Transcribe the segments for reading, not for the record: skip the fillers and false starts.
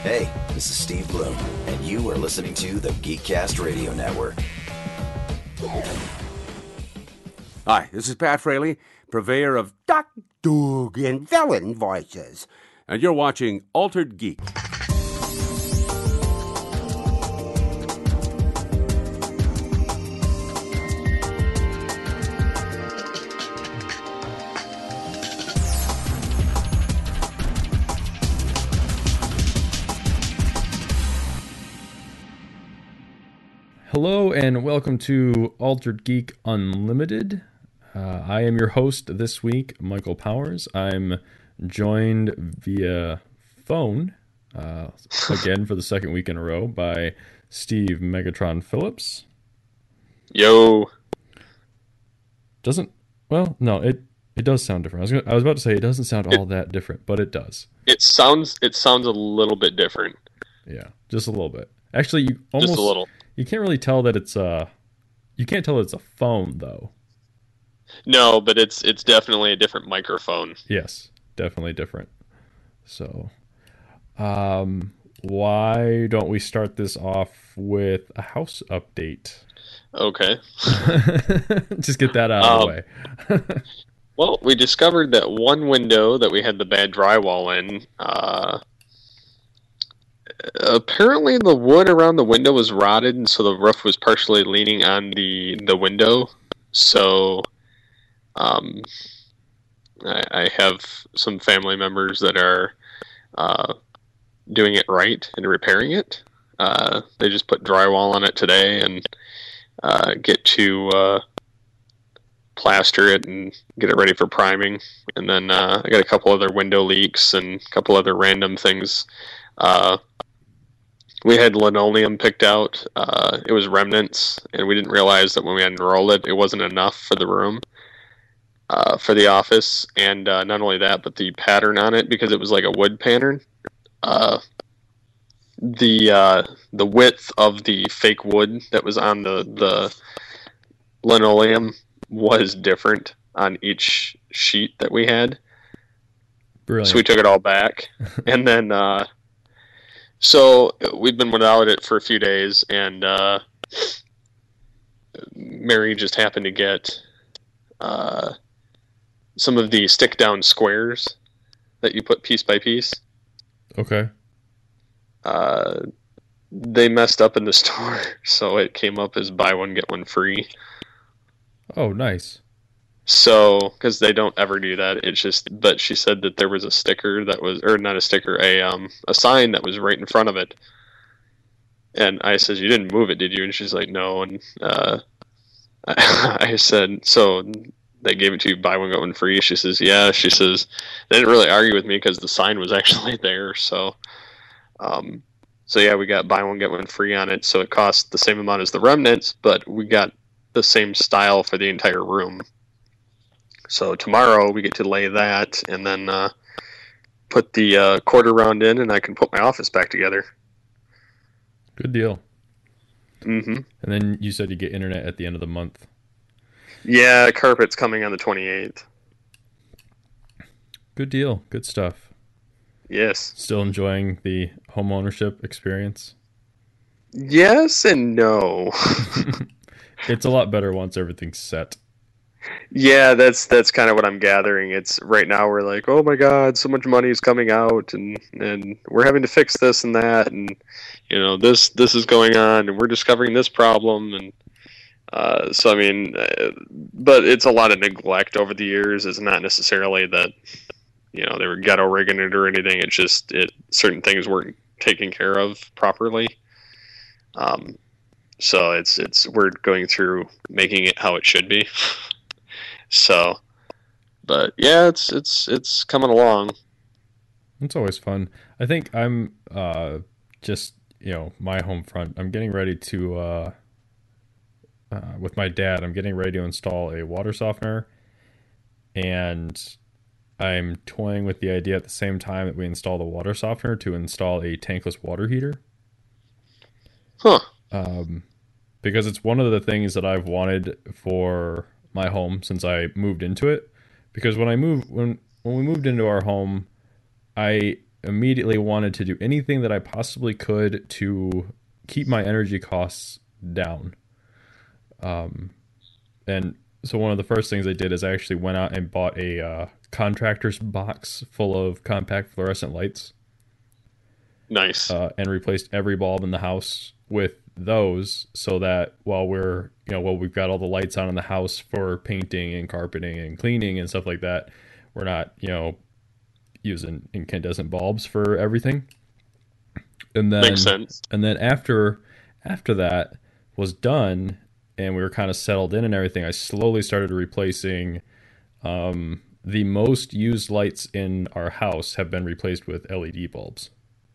Hey, this is Steve Bloom, and you are listening to the Geekcast Radio Network. Hi, this is Pat Fraley, purveyor of Duck, Dog, and Villain voices, and you're watching Altered Geek. Hello and welcome to Altered Geek Unlimited. I am your host this week, Michael Powers. I'm joined via phone, again for the second week in a row, by Steve Megatron Phillips. Yo. It does sound different. I was about to say it doesn't sound all that different, but it does. It sounds a little bit different. Yeah, just a little bit. Actually, Just a little. You can't really tell that it's you can't tell it's a phone though. No, but it's definitely a different microphone. Yes, definitely different. So, why don't we start this off with a house update? Okay. Just get that out of the way. Well, we discovered that one window that we had the bad drywall in, apparently the wood around the window was rotted, and so the roof was partially leaning on the window. So, I have some family members that are doing it right and repairing it. They just put drywall on it today and get to plaster it and get it ready for priming. And then I got a couple other window leaks and a couple other random things. We had linoleum picked out. It was remnants, and we didn't realize that when we unrolled it, it wasn't enough for the room, for the office. And not only that, but the pattern on it, because it was like a wood pattern, the width of the fake wood that was on the linoleum was different on each sheet that we had. Brilliant. So we took it all back, and then so we've been without it for a few days, and Mary just happened to get some of the stick down squares that you put piece by piece. Okay. They messed up in the store, so it came up as buy one get one free. Oh, nice. So, because they don't ever do that, but she said that there was a sticker that was, or not a sticker, a sign that was right in front of it. And I said, "You didn't move it, did you?" And she's like, "No." And I said, "So they gave it to you, buy one get one free?" She says, "Yeah." She says they didn't really argue with me because the sign was actually there. So, yeah, we got buy one get one free on it. So it cost the same amount as the remnants, but we got the same style for the entire room. So tomorrow we get to lay that and then put the quarter round in, and I can put my office back together. Good deal. Mm-hmm. And then you said you get internet at the end of the month. Yeah, carpet's coming on the 28th. Good deal. Good stuff. Yes. Still enjoying the home ownership experience? Yes and no. It's a lot better once everything's set. Yeah, that's kind of what I'm gathering. It's right now we're like, oh my God, so much money is coming out, and we're having to fix this and that, and this is going on, and we're discovering this problem, and so I mean, but it's a lot of neglect over the years. It's not necessarily that they were ghetto rigging it or anything. It's just certain things weren't taken care of properly. So we're going through making it how it should be. So, but yeah, it's coming along. It's always fun. I think I'm just my home front. I'm getting ready to with my dad. I'm getting ready to install a water softener, and I'm toying with the idea at the same time that we install the water softener to install a tankless water heater. Huh. Because it's one of the things that I've wanted for my home since I moved into it. Because when we moved into our home, I immediately wanted to do anything that I possibly could to keep my energy costs down. And so one of the first things I did is I actually went out and bought a contractor's box full of compact fluorescent lights. Nice. And replaced every bulb in the house with those, so that while we've got all the lights on in the house for painting and carpeting and cleaning and stuff like that, we're not, using incandescent bulbs for everything. And then Makes sense. And then after that was done and we were kind of settled in and everything, I slowly started replacing the most used lights in our house have been replaced with LED bulbs.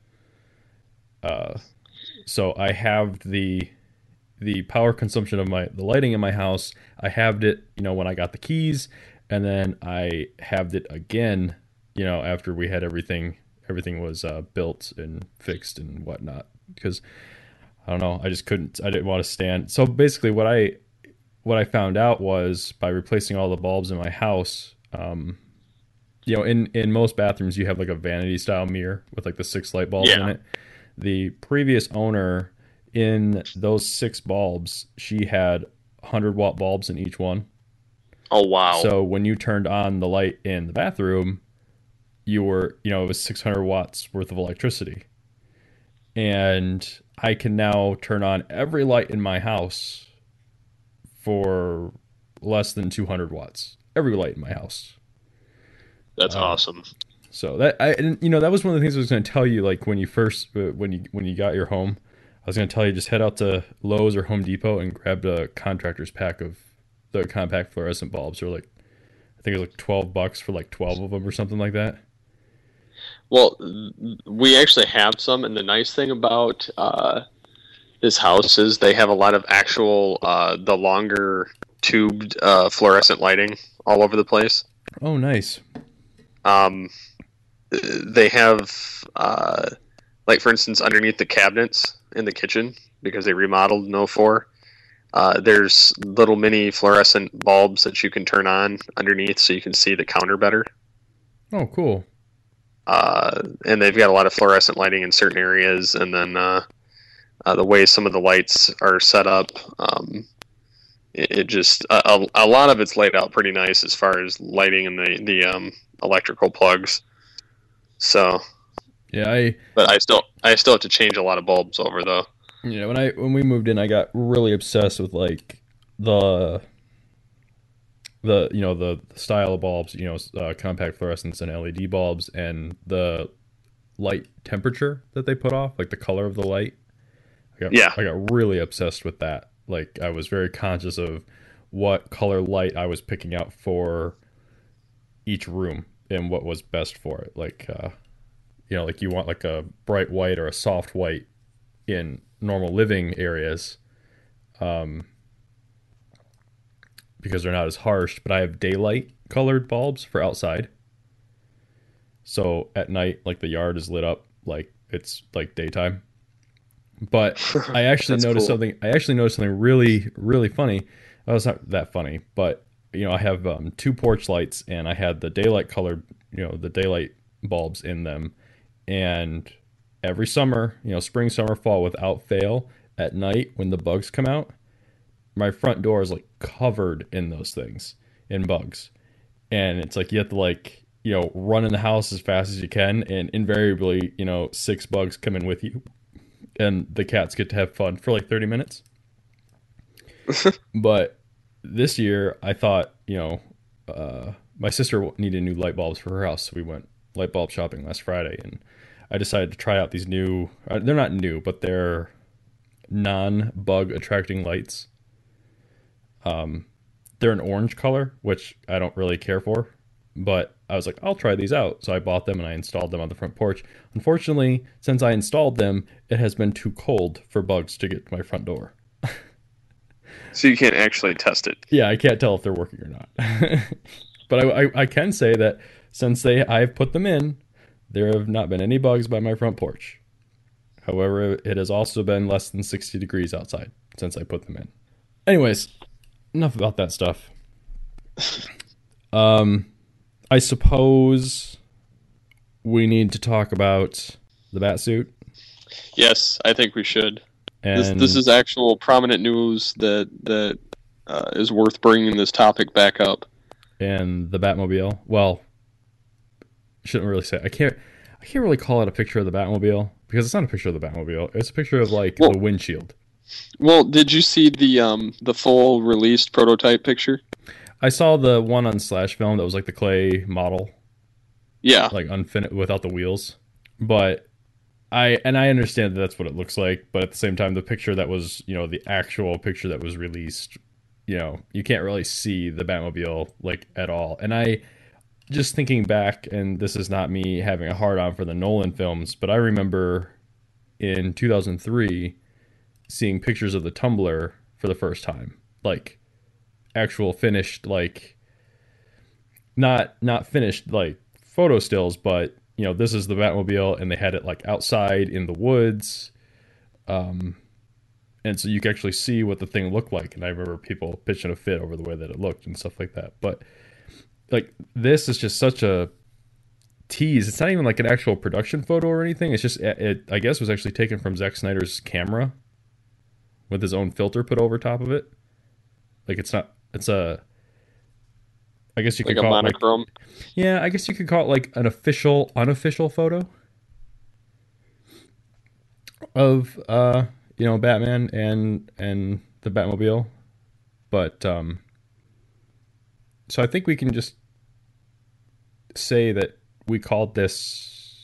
So I have the power consumption of the lighting in my house. I halved it, when I got the keys, and then I halved it again, after we had everything was built and fixed and whatnot. Because I don't know, I didn't want to stand. So basically, what I found out was by replacing all the bulbs in my house, in most bathrooms you have like a vanity style mirror with like the 6 light bulbs in it. The previous owner, in those 6 bulbs, she had 100-watt bulbs in each one. Oh, wow. So when you turned on the light in the bathroom, it was 600 watts worth of electricity. And I can now turn on every light in my house for less than 200 watts. Every light in my house. That's awesome. So that was one of the things I was going to tell you, like when you got your home, I was going to tell you, just head out to Lowe's or Home Depot and grab a contractor's pack of the compact fluorescent bulbs. They're like, I think it was like $12 for like 12 of them or something like that. Well, we actually have some, and the nice thing about this house is they have a lot of actual, the longer tubed fluorescent lighting all over the place. Oh, nice. They have, like for instance, underneath the cabinets in the kitchen, because they remodeled in 04, there's little mini fluorescent bulbs that you can turn on underneath so you can see the counter better. Oh, cool. And they've got a lot of fluorescent lighting in certain areas, and then the way some of the lights are set up, it just a lot of it's laid out pretty nice as far as lighting and the electrical plugs. So yeah, but I still have to change a lot of bulbs over though. Yeah, when we moved in, I got really obsessed with like the style of bulbs, compact fluorescents and LED bulbs, and the light temperature that they put off, like the color of the light. I got really obsessed with that. Like I was very conscious of what color light I was picking out for each room and what was best for it. Like, like you want like a bright white or a soft white in normal living areas, because they're not as harsh. But I have daylight colored bulbs for outside. So at night, like the yard is lit up like it's like daytime. But I actually noticed something. I actually noticed something really, really funny. Well, it's not that funny, but I have 2 porch lights, and I had the daylight colored, the daylight bulbs in them. And every summer, spring, summer, fall, without fail, at night when the bugs come out, my front door is like covered in those things, in bugs. And it's like you have to like, run in the house as fast as you can, and invariably, 6 bugs come in with you. And the cats get to have fun for like 30 minutes. But this year, I thought, my sister needed new light bulbs for her house. So we went light bulb shopping last Friday. And I decided to try out these new, they're not new, but they're non-bug attracting lights. They're an orange color, which I don't really care for. But I was like, I'll try these out. So I bought them and I installed them on the front porch. Unfortunately, since I installed them, it has been too cold for bugs to get to my front door. So you can't actually test it. Yeah, I can't tell if they're working or not. But I can say that since I've put them in, there have not been any bugs by my front porch. However, it has also been less than 60 degrees outside since I put them in. Anyways, enough about that stuff. I suppose we need to talk about the Batsuit. Yes, I think we should. And This is actual prominent news that is worth bringing this topic back up. and the Batmobile. Well, shouldn't really say. I can't really call it a picture of the Batmobile because it's not a picture of the Batmobile. It's a picture of like Well- the windshield. Well, did you see the full released prototype picture? I saw the one on Slash Film that was like the clay model, Yeah. like unfinished without the wheels. But I understand that that's what it looks like, but at the same time, the picture that was, the actual picture that was released, you can't really see the Batmobile like at all. And I just thinking back, and this is not me having a hard on for the Nolan films, but I remember in 2003 seeing pictures of the Tumbler for the first time, like actual finished, like not finished like photo stills, but this is the Batmobile, and they had it like outside in the woods, and so you could actually see what the thing looked like. And I remember people pitching a fit over the way that it looked and stuff like that. But like this is just such a tease. It's not even like an actual production photo or anything. It's just it I guess was actually taken from Zack Snyder's camera with his own filter put over top of it. Like it's a I guess you Like could a call it like, monochrome. yeah, I guess you could call it like an unofficial photo of Batman and the Batmobile. But so I think we can just say that we called this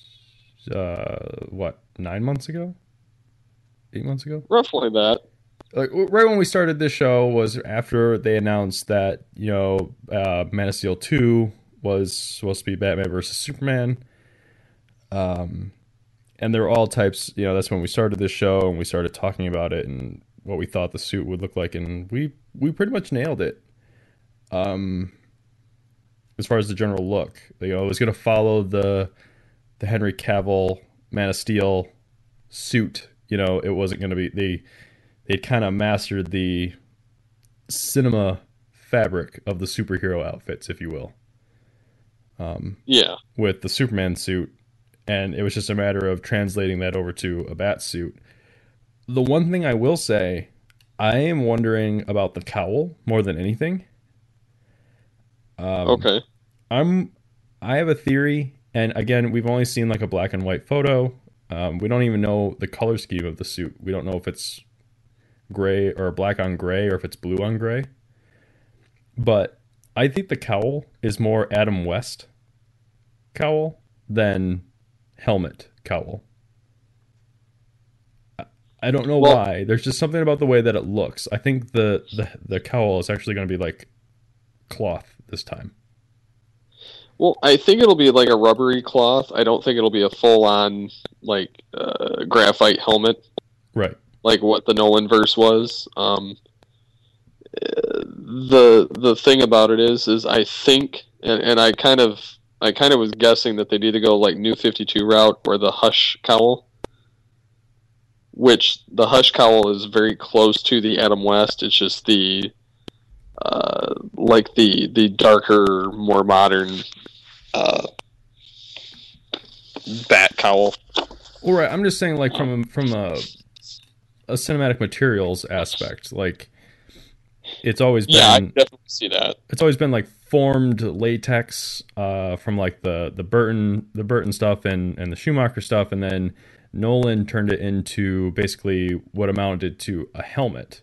9 months ago? 8 months ago? Roughly that. Like right when we started this show was after they announced that Man of Steel 2 was supposed to be Batman versus Superman, and there were all types. That's when we started this show and we started talking about it and what we thought the suit would look like, and we pretty much nailed it. As far as the general look, it was going to follow the Henry Cavill Man of Steel suit. It wasn't going to be they'd kind of mastered the cinema fabric of the superhero outfits, if you will. Yeah. With the Superman suit, and it was just a matter of translating that over to a bat suit. The one thing I will say, I am wondering about the cowl more than anything. Okay. I have a theory, and again, we've only seen like a black and white photo. We don't even know the color scheme of the suit. We don't know if it's gray or black on gray or if it's blue on gray. But I think the cowl is more Adam West cowl than helmet cowl. I don't know why. There's just something about the way that it looks. I think the cowl is actually going to be like cloth this time. Well, I think it'll be like a rubbery cloth. I don't think it'll be a full-on like graphite helmet, Right. like what the Nolan verse was. The thing about it is I think, and I kind of was guessing that they'd either go like New 52 route or the Hush cowl, which the Hush cowl is very close to the Adam West. It's just the like the darker, more modern bat cowl. All right. I'm just saying, like from a cinematic materials aspect, like it's always been. Yeah, I can definitely see that. It's always been like formed latex from like the Burton stuff and the Schumacher stuff, and then Nolan turned it into basically what amounted to a helmet.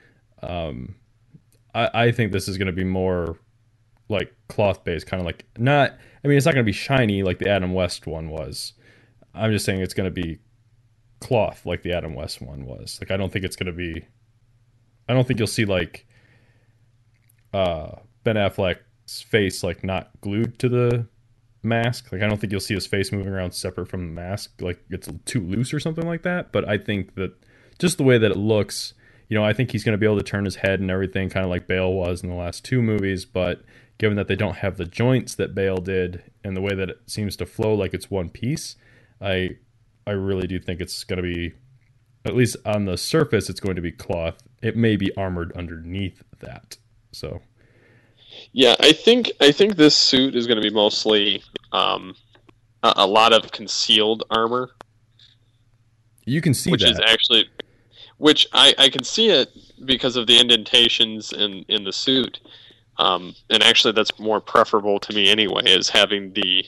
I think this is going to be more like cloth based, kind of like not. I mean, it's not going to be shiny like the Adam West one was. I'm just saying it's going to be cloth like the Adam West one was. Like I don't think it's going to be. I don't think you'll see like Ben Affleck's face like not glued to the mask. Like I don't think you'll see his face moving around separate from the mask, like it's too loose or something like that. But I think that just the way that it looks, I think he's going to be able to turn his head and everything, kind of like Bale was in the last two movies. But given that they don't have the joints that Bale did and the way that it seems to flow like it's one piece, I really do think it's going to be, at least on the surface, it's going to be cloth. It may be armored underneath that. So, yeah, I think this suit is going to be mostly a lot of concealed armor, You can see which that. is actually, which I can see it because of the indentations in the suit. And actually, that's more preferable to me anyway, is having the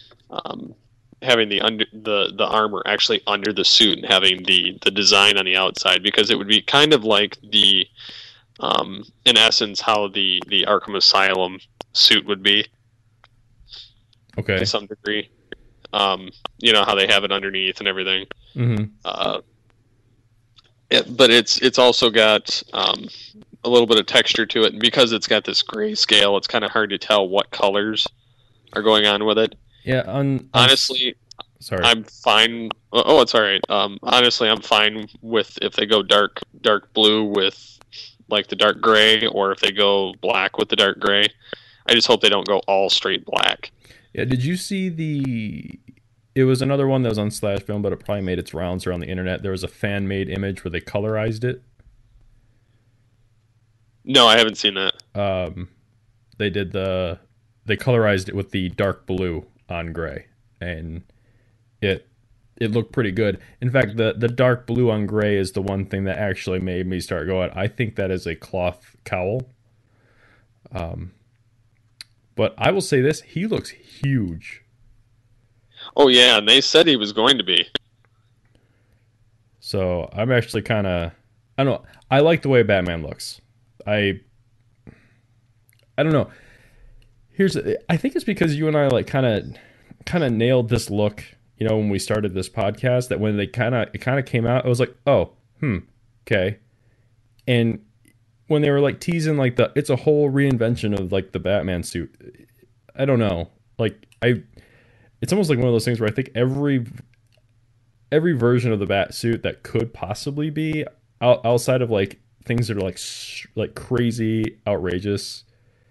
the armor actually under the suit and having the design on the outside, because it would be kind of like the in essence how the Arkham Asylum suit would be Okay. to some degree. You know how they have it underneath and everything. Mm-hmm. But it's also got a little bit of texture to it, and because it's got this gray scale, it's kind of hard to tell what colors are going on with it. Yeah. Honestly, Sorry. I'm fine. Oh, it's all right. Honestly, I'm fine with if they go dark blue with like the dark gray, or if they go black with the dark gray. I just hope they don't go all straight black. Yeah. Did you see the? It was another one that was on Slash Film, but it probably made its rounds around the internet. There was a fan-made image where they colorized it. No, I haven't seen that. They colorized it with the dark blue on gray, and it looked pretty good. In fact, the dark blue on gray is the one thing that actually made me start going, I think that is a cloth cowl. But I will say this, he looks huge. Oh yeah, and they said he was going to be. So I'm actually kind of, I don't know, I like the way Batman looks. I don't know. I think it's because you and I like kind of nailed this look, you know, when we started this podcast, that when it kind of came out, I was like, oh, okay. And when they were like teasing like it's a whole reinvention of like the Batman suit. I don't know. Like it's almost like one of those things where I think every version of the Bat suit that could possibly be outside of like things that are like crazy, outrageous,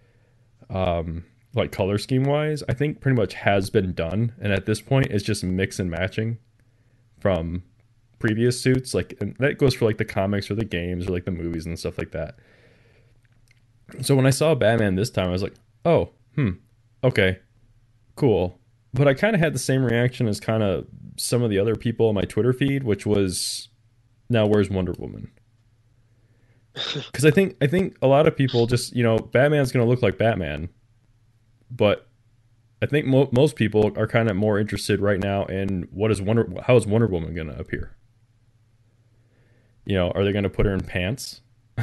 like color scheme wise, I think pretty much has been done. And at this point, it's just mix and matching from previous suits. Like, and that goes for like the comics or the games or like the movies and stuff like that. So when I saw Batman this time, I was like, oh, okay, cool. But I kind of had the same reaction as kind of some of the other people on my Twitter feed, which was, now where's Wonder Woman? Because I think a lot of people just, you know, Batman's going to look like Batman, but I think most people are kind of more interested right now in how is Wonder Woman going to appear? You know, are they going to put her in pants?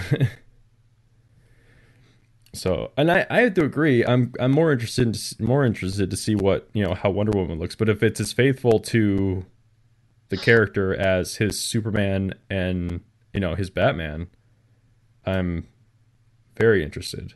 So, and I have to agree. I'm more interested to see what, you know, how Wonder Woman looks. But if it's as faithful to the character as his Superman and, you know, his Batman, I'm very interested.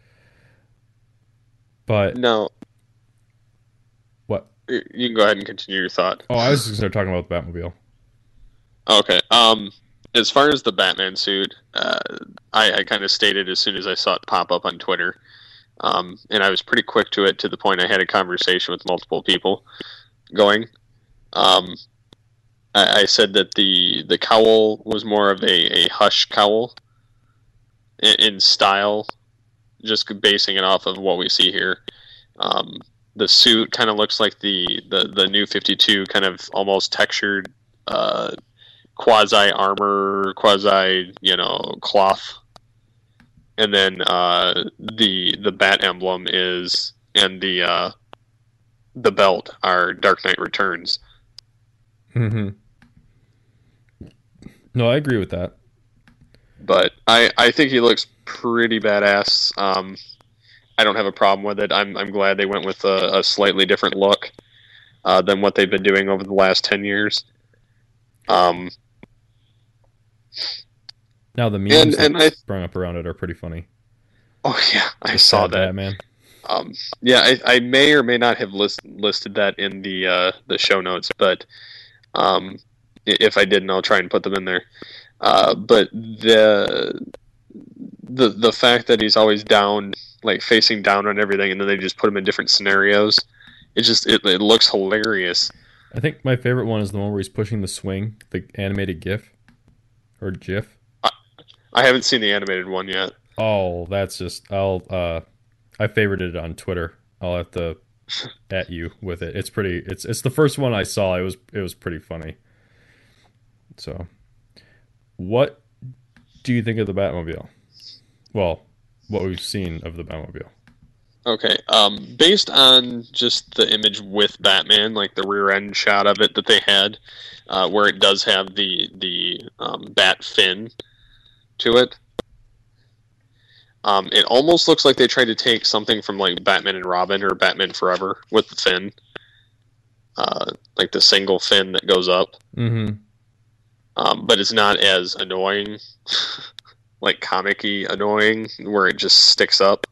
But No, what? you can go ahead and continue your thought. Oh, I was just going to start talking about the Batmobile. Okay. As far as the Batman suit, I kind of stated as soon as I saw it pop up on Twitter, and I was pretty quick to it, to the point I had a conversation with multiple people going. I said that the cowl was more of a hush cowl in style, just basing it off of what we see here. The suit kind of looks like the New 52, kind of almost textured quasi armor, quasi, you know, cloth, and then the bat emblem is, and the belt are Dark Knight Returns. Mm-hmm. No, I agree with that. But I think he looks pretty badass. I don't have a problem with it. I'm glad they went with a slightly different look than what they've been doing over the last 10 years. Now the memes and that sprung up around it are pretty funny. Oh yeah, I saw that. Batman. Yeah, I may or may not have listed that in the show notes, but if I didn't, I'll try and put them in there. But the fact that he's always down, like facing down on everything, and then they just put him in different scenarios, it looks hilarious. I think my favorite one is the one where he's pushing the swing, the animated GIF or GIF. I haven't seen the animated one yet. Oh, that's just I favorited it on Twitter. I'll have to at you with it. It's pretty. It's the first one I saw. It was pretty funny. So, what do you think of the Batmobile? Well, what we've seen of the Batmobile. Okay, based on just the image with Batman, like the rear end shot of it that they had, where it does have the bat fin to it, it almost looks like they tried to take something from like Batman and Robin or Batman Forever with the fin, like the single fin that goes up. Mm-hmm. But it's not as annoying, like comic-y annoying, where it just sticks up.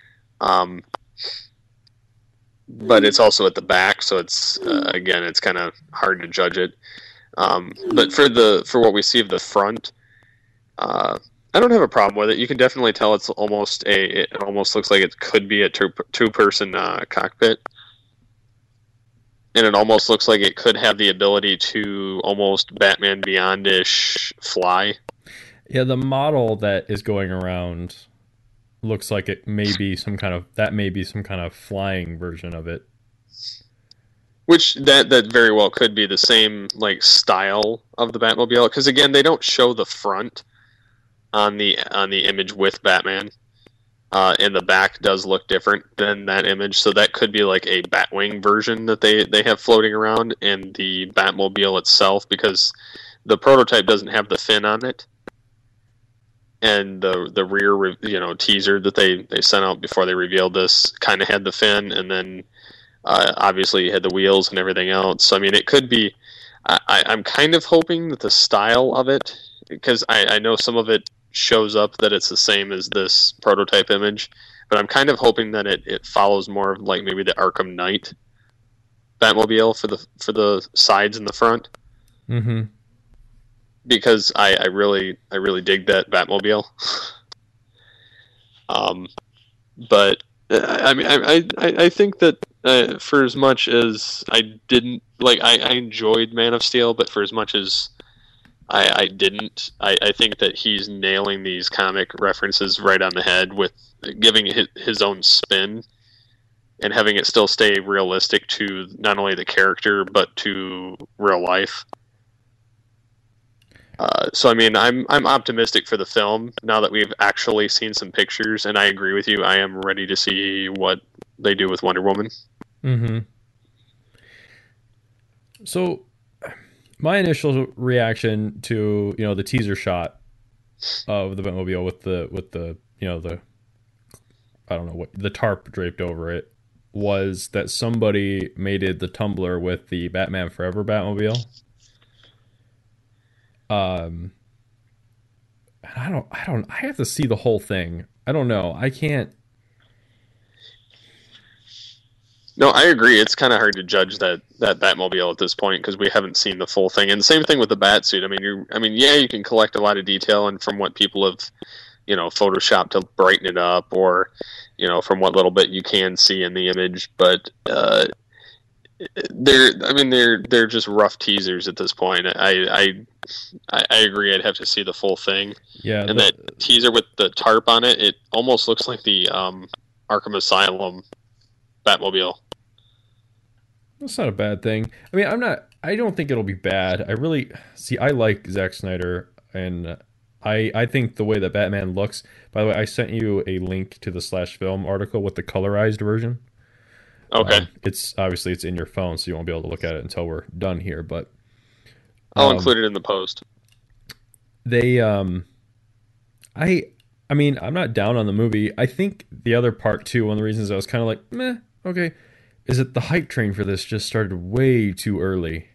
But it's also at the back, so it's again, it's kind of hard to judge it. But for what we see of the front, I don't have a problem with it. You can definitely tell it almost looks like it could be a two-person cockpit. And it almost looks like it could have the ability to almost Batman Beyond-ish fly. Yeah, the model that is going around looks like it may be some kind of flying version of it. Which that very well could be the same like style of the Batmobile, because again, they don't show the front on the image with Batman. And the back does look different than that image, so that could be like a Batwing version that they have floating around in the Batmobile itself, because the prototype doesn't have the fin on it, and the rear teaser that they sent out before they revealed this kind of had the fin, and then obviously you had the wheels and everything else. So I mean, it could be. I'm kind of hoping that the style of it, because I know some of it shows up that it's the same as this prototype image, but I'm kind of hoping that it follows more of like maybe the Arkham Knight Batmobile for the sides and the front. Mm-hmm. Because I really dig that Batmobile. But I mean I think that for as much as I didn't like, I enjoyed Man of Steel, but for as much as I didn't. I think that he's nailing these comic references right on the head with giving it his own spin and having it still stay realistic to not only the character but to real life. So I mean, I'm optimistic for the film now that we've actually seen some pictures, and I agree with you. I am ready to see what they do with Wonder Woman. Mm-hmm. So, my initial reaction to the teaser shot of the Batmobile with the I don't know what, the tarp draped over it, was that somebody mated the Tumblr with the Batman Forever Batmobile. I have to see the whole thing. I don't know. I can't. No, I agree. It's kind of hard to judge that Batmobile at this point because we haven't seen the full thing. And the same thing with the Batsuit. I mean, yeah, you can collect a lot of detail, and from what people have, photoshopped to brighten it up, or, from what little bit you can see in the image. But they're just rough teasers at this point. I agree. I'd have to see the full thing. Yeah, and that teaser with the tarp on it, it almost looks like the Arkham Asylum Batmobile. That's not a bad thing. I mean, I don't think it'll be bad. I like Zack Snyder, and I think the way that Batman looks. By the way, I sent you a link to the /film article with the colorized version. Okay. It's in your phone, so you won't be able to look at it until we're done here. But I'll include it in the post. They, I mean, I'm not down on the movie. I think the other part too, one of the reasons I was kind of like, meh, okay, is that the hype train for this just started way too early.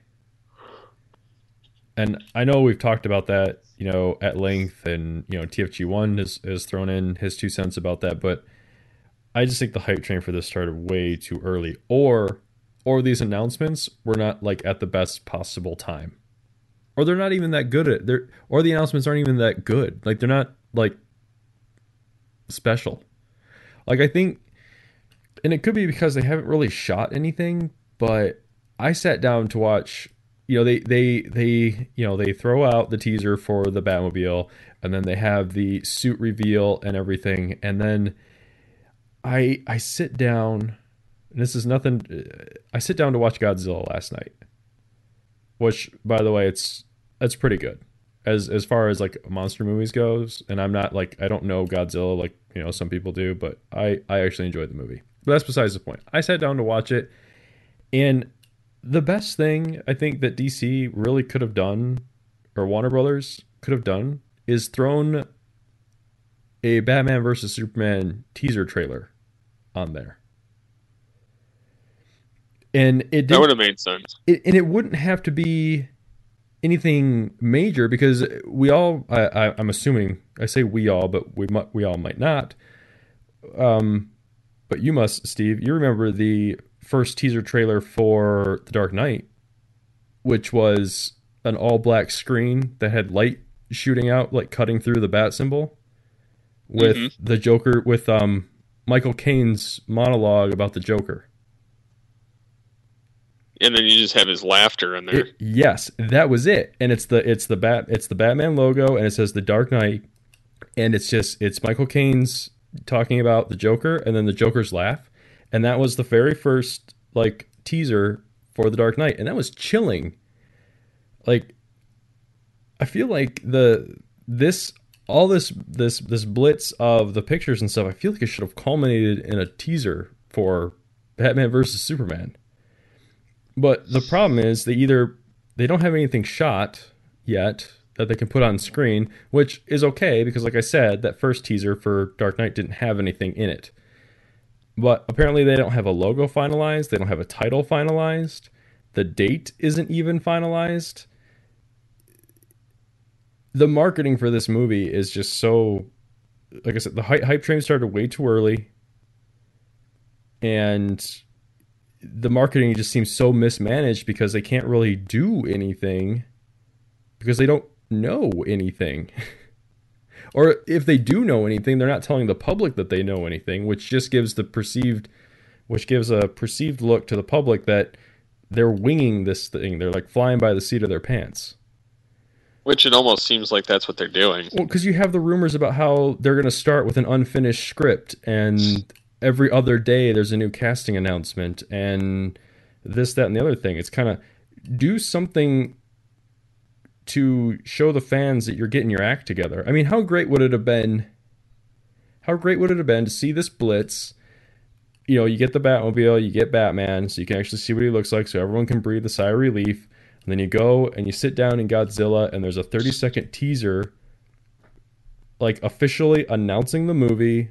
And I know we've talked about that, at length, and TFG1 has thrown in his 2 cents about that, but I just think the hype train for this started way too early, or these announcements were not like at the best possible time, or they're not even that good at it, or the announcements aren't even that good. Like, they're not like special. Like, I think, and it could be because they haven't really shot anything, but I sat down to watch. They throw out the teaser for the Batmobile, and then they have the suit reveal and everything, and then I sit down And this is nothing. I sit down to watch Godzilla last night, which, by the way, that's pretty good as far as like monster movies goes. And I'm not like, I don't know Godzilla like, you know, some people do, but I actually enjoyed the movie. But that's besides the point. I sat down to watch it, and the best thing I think that DC really could have done, or Warner Brothers could have done, is thrown a Batman versus Superman teaser trailer on there. And that would have made sense. And it wouldn't have to be anything major, because we all, I'm assuming, I say we all, but we all might not. But you must, Steve. You remember the first teaser trailer for The Dark Knight, which was an all-black screen that had light shooting out, like cutting through the bat symbol, with the Joker, with Michael Caine's monologue about the Joker. And then you just have his laughter in there. Yes, that was it. And it's the Batman logo, and it says The Dark Knight, and it's Michael Caine's talking about the Joker, and then the Joker's laugh. And that was the very first like teaser for The Dark Knight, and that was chilling. Like, I feel like this blitz of the pictures and stuff, I feel like it should have culminated in a teaser for Batman versus Superman. But the problem is they don't have anything shot yet that they can put on screen, which is okay because, like I said, that first teaser for Dark Knight didn't have anything in it. But apparently they don't have a logo finalized. They don't have a title finalized. The date isn't even finalized. The marketing for this movie is just so, like I said, the hype train started way too early. And the marketing just seems so mismanaged because they can't really do anything because they don't know anything. Or if they do know anything, they're not telling the public that they know anything, which gives a perceived look to the public that they're winging this thing. They're like flying by the seat of their pants. Which it almost seems like that's what they're doing. Well, because you have the rumors about how they're going to start with an unfinished script, and every other day there's a new casting announcement, and this, that, and the other thing. It's kind of, do something to show the fans that you're getting your act together. I mean, how great would it have been to see this blitz? You know, you get the Batmobile, you get Batman, so you can actually see what he looks like, so everyone can breathe a sigh of relief. And then you go and you sit down in Godzilla, and there's a 30-second teaser, like officially announcing the movie,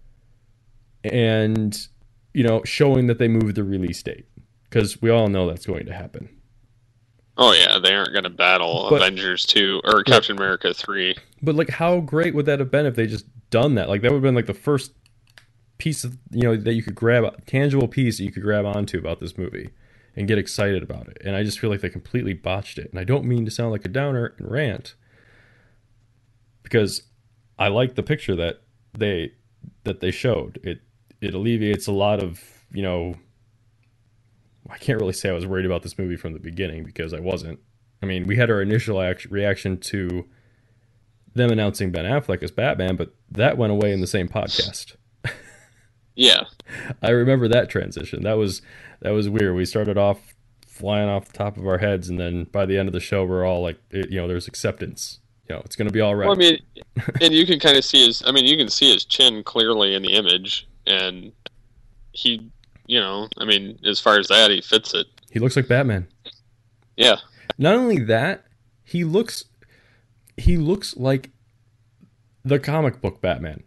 and, you know, showing that they moved the release date, because we all know that's going to happen. Oh yeah, they aren't going to battle Avengers 2 or Captain America 3. But like, how great would that have been if they just done that? Like, that would have been like the first piece of, you know, that you could grab, tangible piece that you could grab onto about this movie and get excited about it. And I just feel like they completely botched it. And I don't mean to sound like a downer and rant, because I like the picture that they showed. It alleviates a lot of, you know, I can't really say I was worried about this movie from the beginning, because I wasn't. I mean, we had our initial reaction to them announcing Ben Affleck as Batman, but that went away in the same podcast. Yeah. I remember that transition. That was weird. We started off flying off the top of our heads, and then by the end of the show, we're all like, you know, there's acceptance. You know, it's going to be all right. Well, I mean, and you can kind of see you can see his chin clearly in the image, and he, you know, I mean, as far as that, he fits it. He looks like Batman. Yeah. Not only that, he looks like the comic book Batman.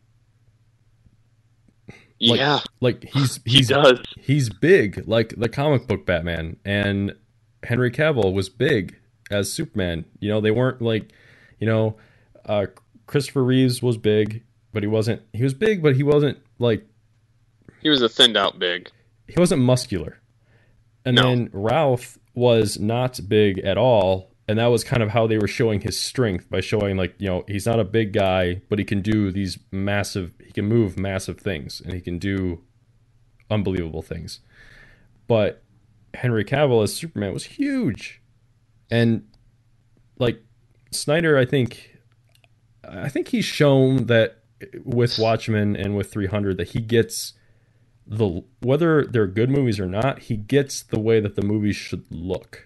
Yeah. Like he does. He's big like the comic book Batman, and Henry Cavill was big as Superman. You know, they weren't like, you know, Christopher Reeves was big, but he was big, but he wasn't like, he was a thinned out big. He wasn't muscular. And then Ralph was not big at all, and that was kind of how they were showing his strength, by showing, like, you know, he's not a big guy, but he can do he can move massive things, and he can do unbelievable things. But Henry Cavill as Superman was huge. And like Snyder, I think he's shown that with Watchmen and with 300 that he gets whether they're good movies or not, he gets the way that the movies should look.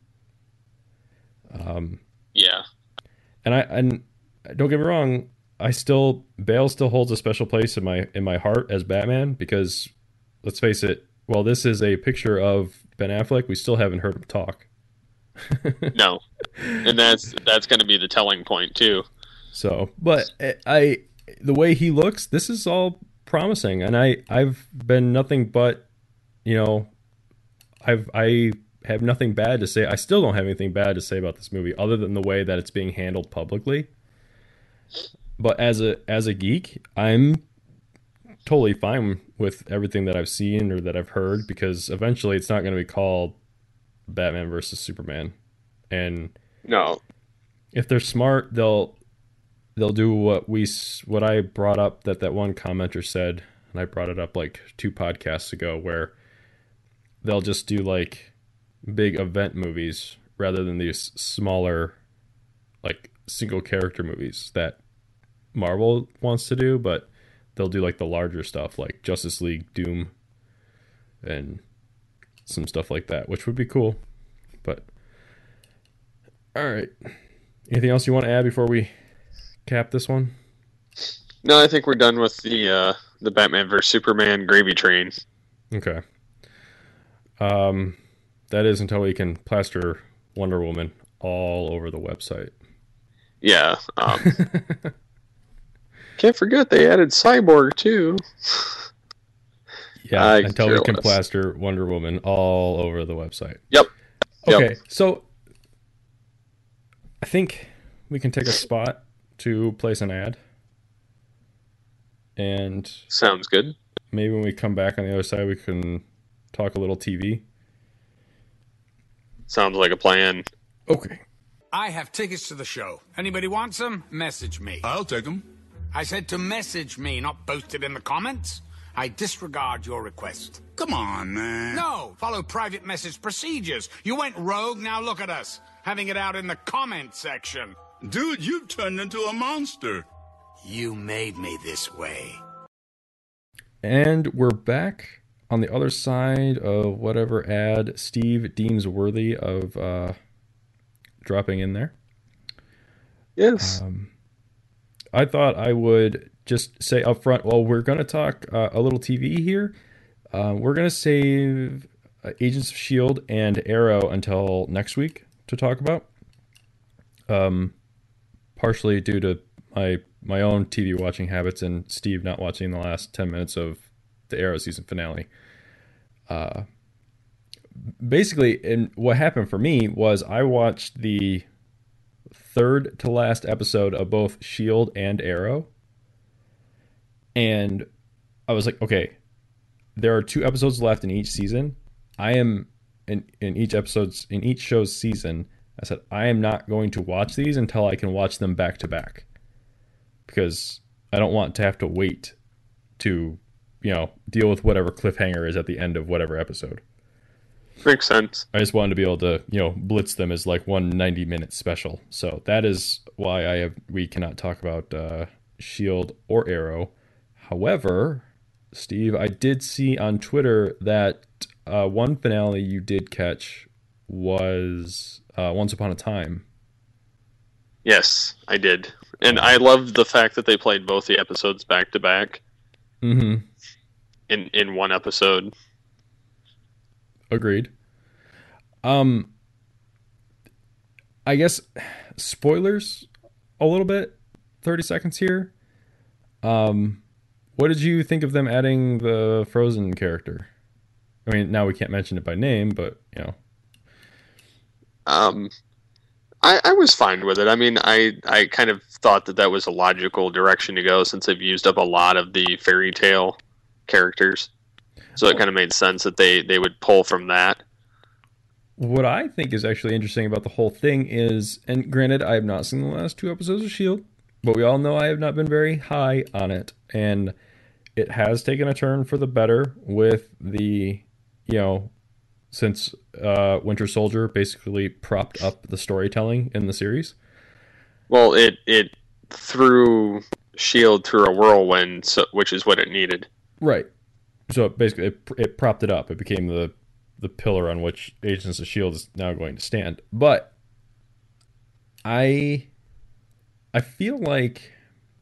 Yeah. And don't get me wrong, Bale still holds a special place in my heart as Batman, because let's face it, while this is a picture of Ben Affleck, we still haven't heard him talk. No. And that's going to be the telling point too. So, but the way he looks, this is all promising, and I've been nothing but, I have nothing bad to say. I still don't have anything bad to say about this movie, other than the way that it's being handled publicly. But as a geek, I'm totally fine with everything that I've seen or that I've heard, because eventually it's not going to be called Batman versus Superman. And no, if they're smart, they'll do what I brought up, that one commenter said, and I brought it up like 2 podcasts ago, where they'll just do like big event movies rather than these smaller, like, single character movies that Marvel wants to do, but they'll do like the larger stuff like Justice League, Doom, and some stuff like that, which would be cool. But all right, anything else you want to add before we cap this one? No, I think we're done with the Batman vs Superman gravy train. Okay. That is until we can plaster Wonder Woman all over the website. Yeah. Can't forget they added Cyborg too. Yeah, until we can plaster Wonder Woman all over the website. Yep. Okay, so I think we can take a spot to place an ad. And sounds good. Maybe when we come back on the other side, we can talk a little TV. Sounds like a plan. Okay. I have tickets to the show. Anybody wants them? Message me. I'll take them. I said to message me, not post it in the comments. I disregard your request. Come on, man. No, follow private message procedures. You went rogue, now look at us. Having it out in the comment section. Dude, you've turned into a monster. You made me this way. And we're back on the other side of whatever ad Steve deems worthy of dropping in there. Yes. I thought I would just say up front, well, we're going to talk a little TV here. We're going to save Agents of S.H.I.E.L.D. and Arrow until next week to talk about. Partially due to my own TV watching habits and Steve not watching the last 10 minutes of the Arrow season finale. Basically, and what happened for me was I watched the third to last episode of both S.H.I.E.L.D. and Arrow, and I was like, okay, there are 2 episodes left in each season. I am in each show's season. I said, I am not going to watch these until I can watch them back to back, because I don't want to have to wait to, deal with whatever cliffhanger is at the end of whatever episode. Makes sense. I just wanted to be able to, blitz them as like one 90-minute special. So that is why we cannot talk about S.H.I.E.L.D. or Arrow. However, Steve, I did see on Twitter that one finale you did catch was Once Upon a Time. Yes, I did. And I loved the fact that they played both the episodes back to back. Mm-hmm. In one episode. Agreed. I guess spoilers a little bit. 30 seconds here. What did you think of them adding the Frozen character? I mean, now we can't mention it by name, but I was fine with it. I mean, I kind of thought that was a logical direction to go, since they've used up a lot of the fairy tale characters. So it kind of made sense that they would pull from that. What I think is actually interesting about the whole thing is, and granted, I have not seen the last 2 episodes of S.H.I.E.L.D., but we all know I have not been very high on it. And it has taken a turn for the better with the, since Winter Soldier basically propped up the storytelling in the series. Well, it threw S.H.I.E.L.D. through a whirlwind, which is what it needed. Right. So basically, it propped it up. It became the pillar on which Agents of S.H.I.E.L.D. is now going to stand. But I feel like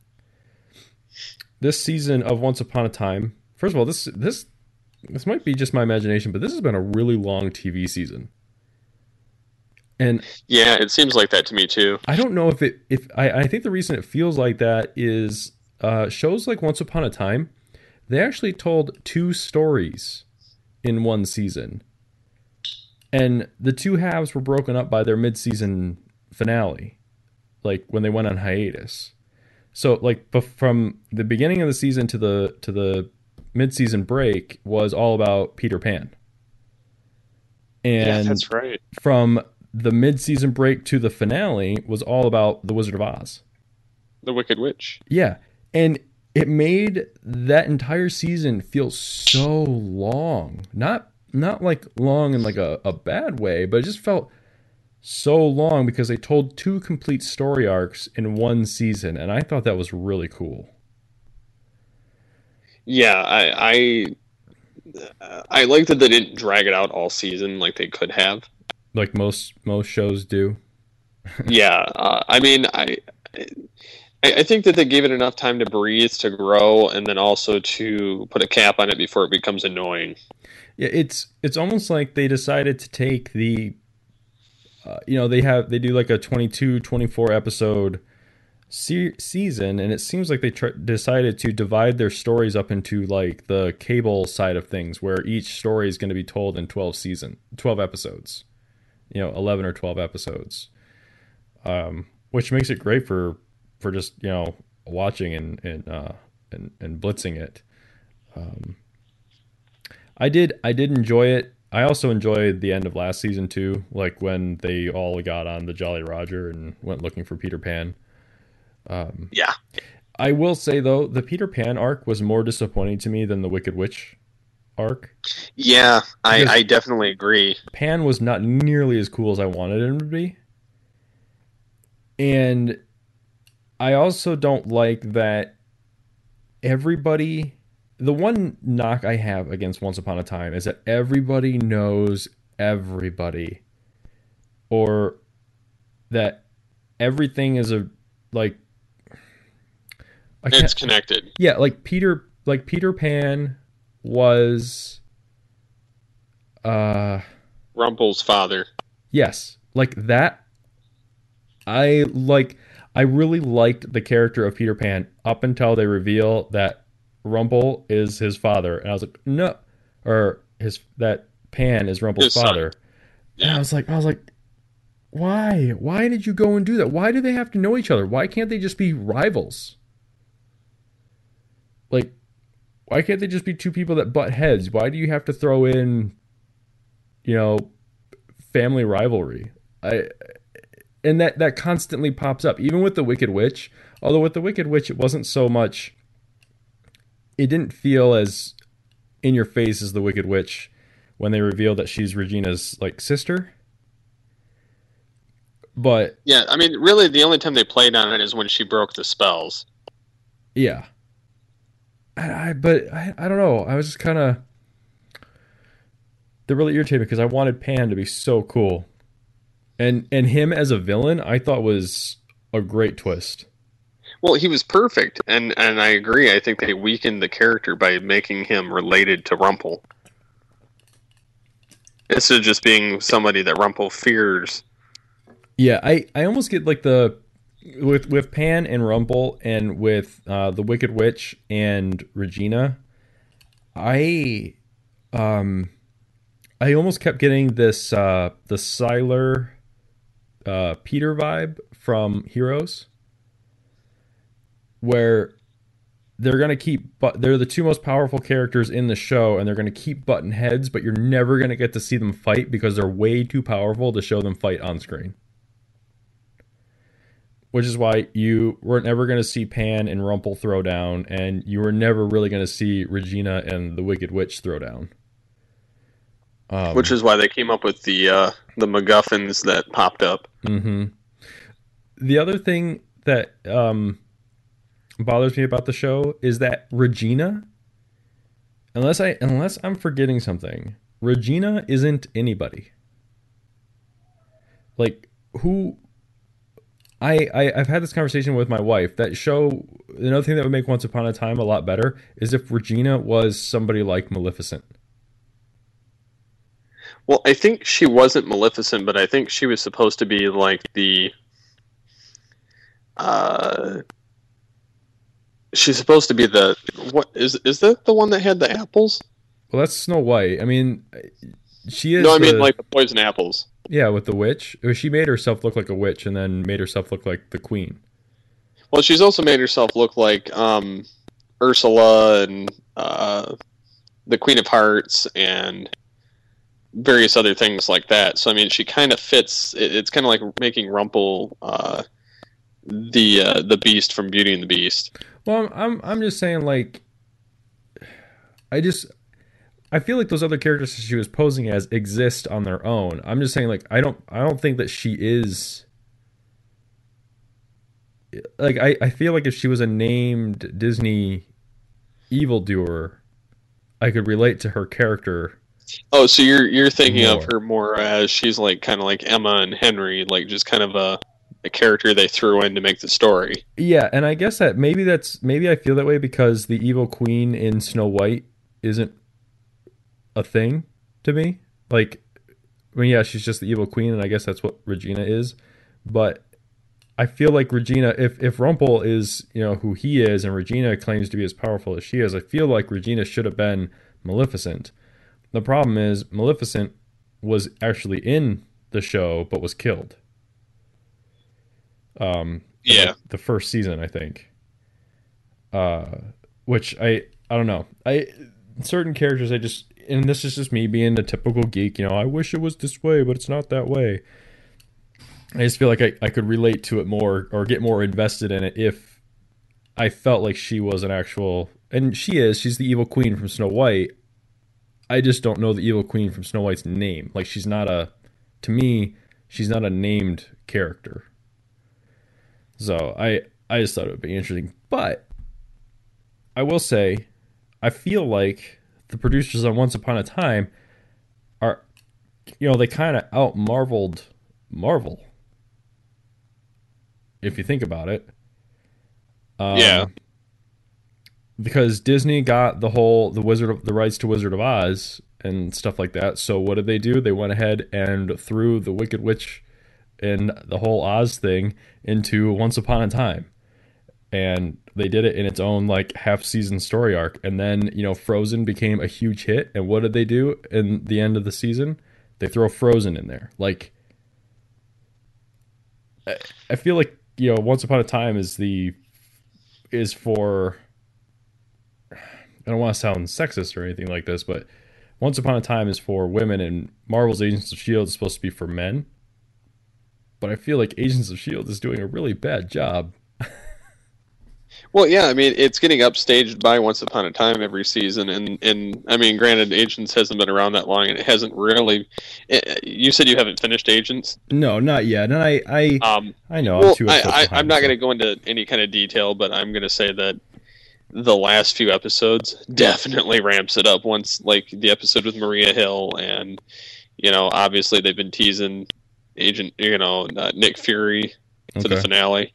this season of Once Upon a Time, first of all, this might be just my imagination, but this has been a really long TV season. And yeah, it seems like that to me too. I don't know I think the reason it feels like that is shows like Once Upon a Time, they actually told 2 stories in one season. And the 2 halves were broken up by their mid-season finale, like when they went on hiatus. So like from the beginning of the season to the mid-season break was all about Peter Pan. And yeah, that's right. From the mid-season break to the finale was all about The Wizard of Oz. The Wicked Witch. Yeah. And it made that entire season feel so long. Not like long in like a bad way, but it just felt so long because they told 2 complete story arcs in one season, and I thought that was really cool. Yeah, I like that they didn't drag it out all season like they could have. Like most shows do. Yeah, I mean, I think that they gave it enough time to breathe, to grow, and then also to put a cap on it before it becomes annoying. Yeah, it's almost like they decided to take the, they do like a 22, 24 episode season, and it seems like they decided to divide their stories up into like the cable side of things, where each story is going to be told in 12 episodes, 11 or 12 episodes, which makes it great for just watching and blitzing it. I did enjoy it. I also enjoyed the end of last season too, like when they all got on the Jolly Roger and went looking for Peter Pan. Yeah. I will say though, the Peter Pan arc was more disappointing to me than the Wicked Witch arc. Yeah, I definitely agree. Pan was not nearly as cool as I wanted him to be. And I also don't like that everybody... The one knock I have against Once Upon a Time is that everybody knows everybody. Or that everything is it's connected. Yeah, like Peter Pan was Rumple's father. Yes. Like that. I really liked the character of Peter Pan up until they reveal that Rumple is his father, and I was like, no, or that Pan is Rumple's father. Yeah. And I was like, why? Why did you go and do that? Why do they have to know each other? Why can't they just be rivals? Like, why can't they just be 2 people that butt heads? Why do you have to throw in, family rivalry? And that constantly pops up, even with the Wicked Witch. Although with the Wicked Witch, it wasn't so much. It didn't feel as in your face as the Wicked Witch when they revealed that she's Regina's sister. But yeah, I mean, really, the only time they played on it is when she broke the spells. Yeah. I don't know. I was just kind of... They're really irritated because I wanted Pan to be so cool. And him as a villain, I thought was a great twist. Well, he was perfect, and I agree. I think they weakened the character by making him related to Rumple. Instead of just being somebody that Rumple fears. Yeah, I almost get like with Pan and Rumple and with the Wicked Witch and Regina, I almost kept getting this the Sylar Peter vibe from Heroes, where they're the 2 most powerful characters in the show, and they're going to keep butting heads, but you're never going to get to see them fight because they're way too powerful to show them fight on screen. Which is why you weren't ever going to see Pan and Rumple throw down, and you were never really going to see Regina and the Wicked Witch throw down. Which is why they came up with the MacGuffins that popped up. Mm-hmm. The other thing that bothers me about the show is that Regina, unless I'm forgetting something, Regina isn't anybody. Like, who... I've had this conversation with my wife. That show, another thing that would make Once Upon a Time a lot better is if Regina was somebody like Maleficent. Well, I think she wasn't Maleficent, but I think she was supposed to be like the... she's supposed to be the... What is that the one that had the apples? Well, that's Snow White. I mean, she is... No, I mean like the poison apples. Yeah, with the witch. She made herself look like a witch and then made herself look like the queen. Well, she's also made herself look like Ursula and the Queen of Hearts and various other things like that. So, I mean, she kind of fits... It's kind of like making Rumple the Beast from Beauty and the Beast. Well, I'm just saying, like... I feel like those other characters she was posing as exist on their own. I'm just saying, like, I don't think that she is... Like, I feel like if she was a named Disney evildoer, I could relate to her character. Oh, so you're thinking more. of her more as she's like kind of like Emma and Henry, like just kind of a character they threw in to make the story. Yeah, and I guess that maybe I feel that way because the evil queen in Snow White isn't a thing to me. Like, I mean, yeah, she's just the evil queen, and I guess that's what Regina is. But I feel like Regina, if Rumple is, you know, who he is, and Regina claims to be as powerful as she is, I feel like Regina should have been Maleficent. The problem is Maleficent was actually in the show, but was killed. Yeah, the first season, I think. Which I don't know. Certain characters, and this is just me being a typical geek, you know, I wish it was this way, but it's not that way. I just feel like I could relate to it more or get more invested in it if I felt like she was an actual, and she's the evil queen from Snow White. I just don't know the evil queen from Snow White's name. Like, to me, she's not a named character. So I just thought it would be interesting. But I will say, I feel like the producers on Once Upon a Time are, you know, they kind of out-Marveled Marvel. If you think about it. Yeah. Because Disney got the rights to Wizard of Oz and stuff like that. So what did they do? They went ahead and threw the Wicked Witch and the whole Oz thing into Once Upon a Time. And they did it in its own, like, half-season story arc. And then, you know, Frozen became a huge hit. And what did they do in the end of the season? They throw Frozen in there. Like, I feel like, you know, Once Upon a Time is for... I don't want to sound sexist or anything like this, but Once Upon a Time is for women, and Marvel's Agents of S.H.I.E.L.D. is supposed to be for men. But I feel like Agents of S.H.I.E.L.D. is doing a really bad job. Well, yeah, I mean, it's getting upstaged by Once Upon a Time every season, and I mean, granted, Agents hasn't been around that long, and it hasn't really... You said you haven't finished Agents? No, not yet, and I know. Well, I'm I'm not going to go into any kind of detail, but I'm going to say that the last few episodes definitely ramps it up once, like, the episode with Maria Hill, and, you know, obviously they've been teasing Nick Fury for the finale.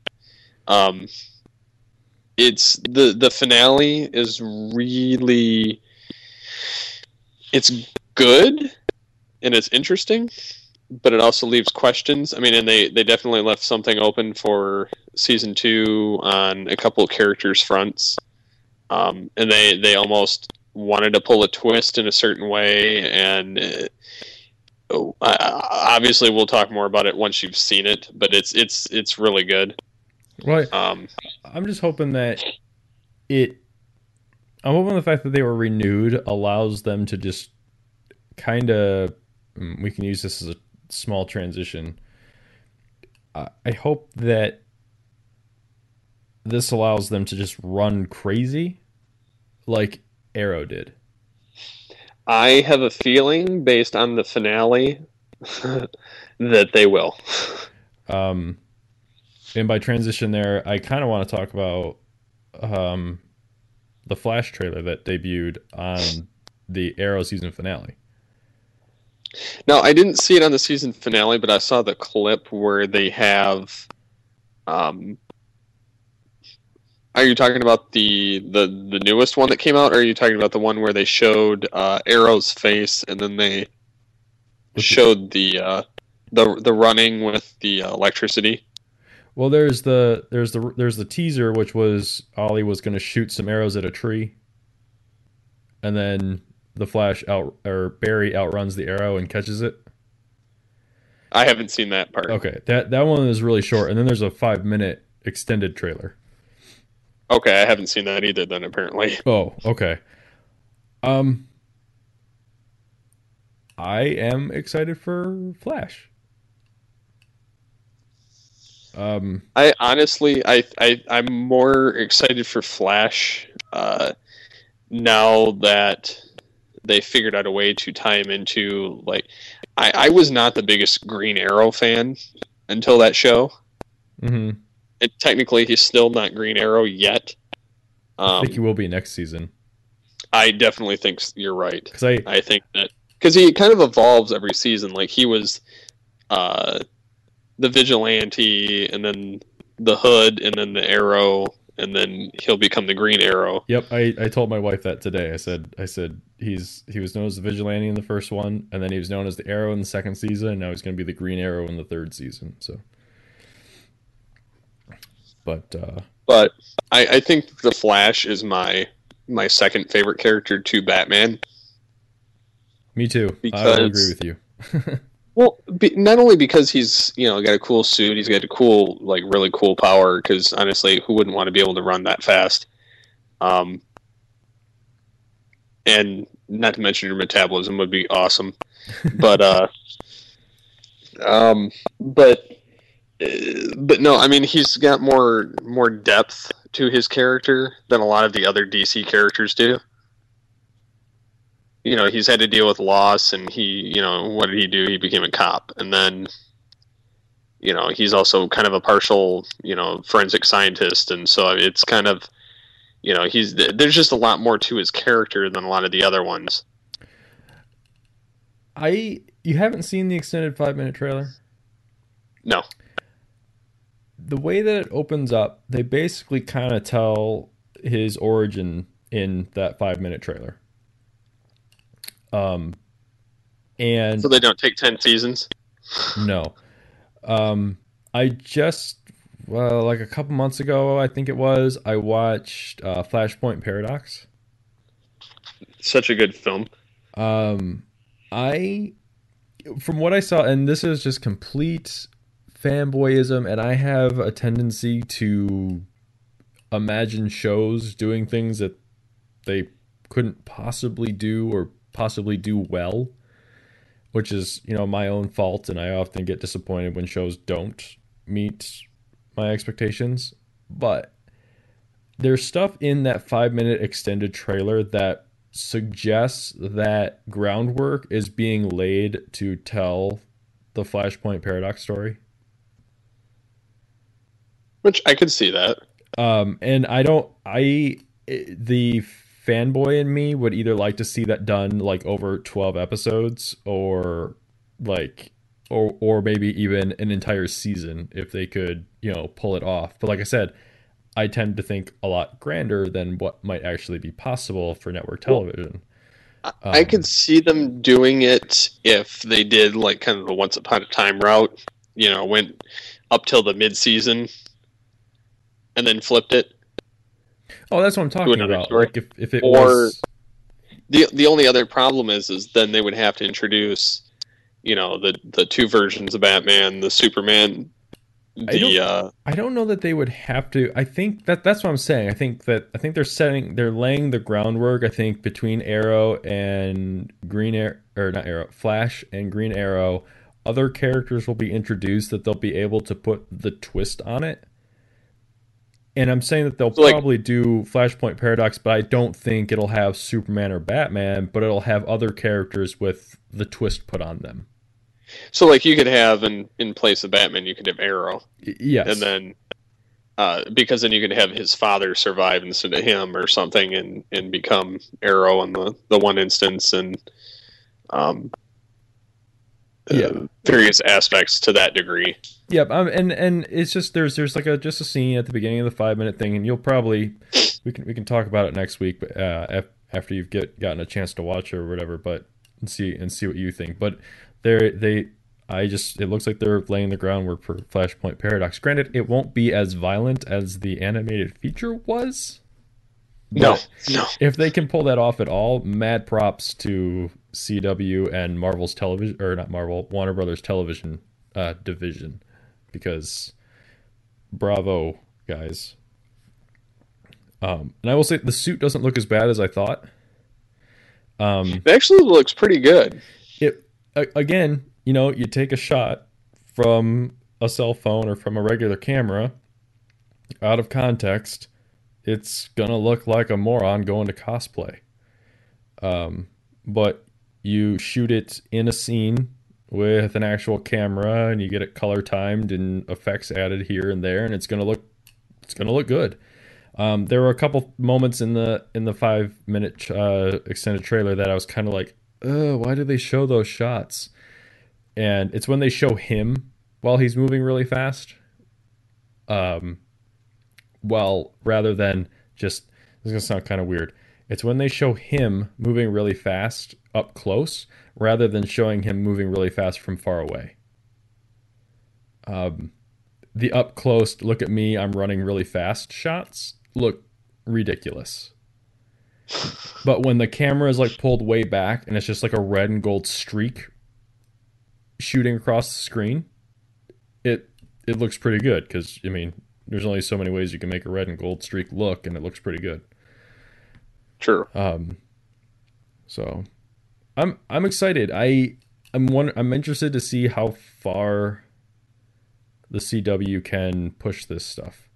It's the finale is really, it's good and it's interesting, but it also leaves questions. I mean, and they definitely left something open for season 2 on a couple of characters' fronts. And they almost wanted to pull a twist in a certain way, and obviously we'll talk more about it once you've seen it, but it's really good. Right. I'm just hoping that I'm hoping the fact that they were renewed allows them to just kind of, we can use this as a small transition. I hope that this allows them to just run crazy like Arrow did. I have a feeling, based on the finale, that they will. And by transition there, I kind of want to talk about the Flash trailer that debuted on the Arrow season finale. Now, I didn't see it on the season finale, but I saw the clip where they have. Are you talking about the newest one that came out, or are you talking about the one where they showed Arrow's face and then they showed the running with the electricity? Well, there's the teaser, which was Ollie was going to shoot some arrows at a tree, and then the Flash Barry outruns the arrow and catches it. I haven't seen that part. Okay, that one is really short, and then there's a 5-minute extended trailer. Okay, I haven't seen that either. Then apparently. Oh, okay. I am excited for Flash. I honestly, I'm more excited for Flash now that they figured out a way to tie him into, like, I was not the biggest Green Arrow fan until that show. Mm-hmm. And technically, he's still not Green Arrow yet. I think he will be next season. I definitely think you're right. Because I think that because he kind of evolves every season. Like, he was the vigilante, and then the Hood, and then the Arrow, and then he'll become the Green Arrow. Yep, I told my wife that today. I said he was known as the vigilante in the first one, and then he was known as the Arrow in the second season, and now he's going to be the Green Arrow in the third season. So, but I think the Flash is my second favorite character to Batman. Me too. Because, I agree with you. Well, not only because he's got a cool suit, he's got a cool, like, really cool power. Because honestly, who wouldn't want to be able to run that fast? And not to mention your metabolism would be awesome. But no, I mean, he's got more depth to his character than a lot of the other DC characters do. He's had to deal with loss, and what did he do? He became a cop. And then, he's also kind of a partial, forensic scientist. And so it's kind of, there's just a lot more to his character than a lot of the other ones. You haven't seen the extended 5-minute trailer? No. The way that it opens up, they basically kind of tell his origin in that 5-minute trailer. And so they don't take 10 seasons? No. I just, like a couple months ago, I think it was, I watched Flashpoint Paradox. Such a good film. From what I saw, and this is just complete fanboyism, and I have a tendency to imagine shows doing things that they couldn't possibly do or possibly do well, which is my own fault, and I often get disappointed when shows don't meet my expectations. But there's stuff in that 5-minute extended trailer that suggests that groundwork is being laid to tell the Flashpoint Paradox story, which I could see that. And the fanboy in me would either like to see that done like over 12 episodes or maybe even an entire season if they could, pull it off. But like I said, I tend to think a lot grander than what might actually be possible for network television. I could see them doing it if they did like kind of the Once Upon a Time route, went up till the mid-season and then flipped it. Oh, that's what I'm talking about. Story. Like if it or was... the only other problem is then they would have to introduce, the two versions of Batman, the Superman. I don't know that they would have to. I think that's what I'm saying. I think they're laying the groundwork. I think between Arrow and Flash and Green Arrow, other characters will be introduced that they'll be able to put the twist on it. And I'm saying that they'll probably do Flashpoint Paradox, but I don't think it'll have Superman or Batman, but it'll have other characters with the twist put on them. So, like, you could have, in place of Batman, you could have Arrow. Yes. And then because then you could have his father survive instead of him or something, and become Arrow in the one instance, and various aspects to that degree. Yep, and it's just there's like just a scene at the beginning of the 5-minute thing, and you'll probably we can talk about it next week, but after you've gotten a chance to watch it or whatever, but and see what you think. But it looks like they're laying the groundwork for Flashpoint Paradox. Granted, it won't be as violent as the animated feature was. No. If they can pull that off at all, mad props to CW and Marvel's television, or not Marvel, Warner Brothers television division, because bravo, guys. And I will say the suit doesn't look as bad as I thought. It actually looks pretty good. Again, you take a shot from a cell phone or from a regular camera out of context, it's gonna look like a moron going to cosplay. But you shoot it in a scene with an actual camera, and you get it color timed and effects added here and there, and it's gonna look good. There were a couple moments in the 5-minute extended trailer that I was kind of like, why do they show those shots? And it's when they show him while he's moving really fast. Rather than just, this is going to sound kind of weird. It's when they show him moving really fast up close, rather than showing him moving really fast from far away. The up close, look at me, I'm running really fast shots look ridiculous. But when the camera is like pulled way back and it's just like a red and gold streak shooting across the screen, it looks pretty good, because I mean, there's only so many ways you can make a red and gold streak look, and it looks pretty good. True. So I'm excited. I'm interested to see how far the CW can push this stuff.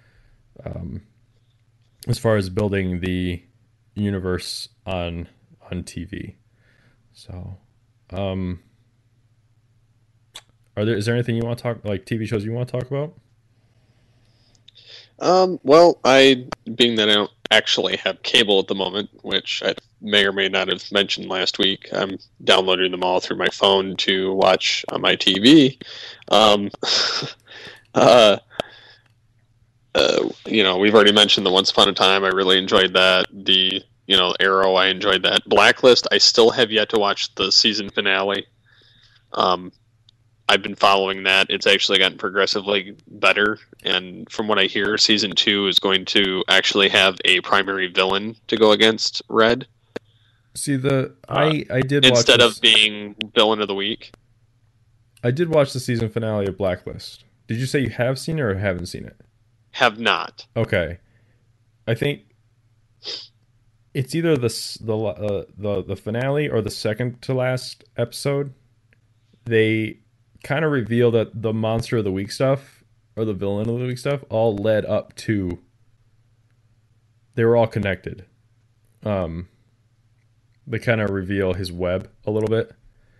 As far as building the universe on TV. So, is there anything you want to talk, like TV shows you want to talk about? Well, being that I don't actually have cable at the moment, which I may or may not have mentioned last week, I'm downloading them all through my phone to watch on my TV. We've already mentioned the Once Upon a Time. I really enjoyed that. The Arrow, I enjoyed that. Blacklist, I still have yet to watch the season finale. I've been following that. It's actually gotten progressively better, and from what I hear, season 2 is going to actually have a primary villain to go against Red. See, I did watch instead of being villain of the week. I did watch the season finale of Blacklist. Did you say you have seen it or haven't seen it? Have not. Okay, I think it's either the finale or the second to last episode. They kind of reveal that the monster of the week stuff, or the villain of the week stuff, all led up to, they were all connected. They kind of reveal his web a little bit,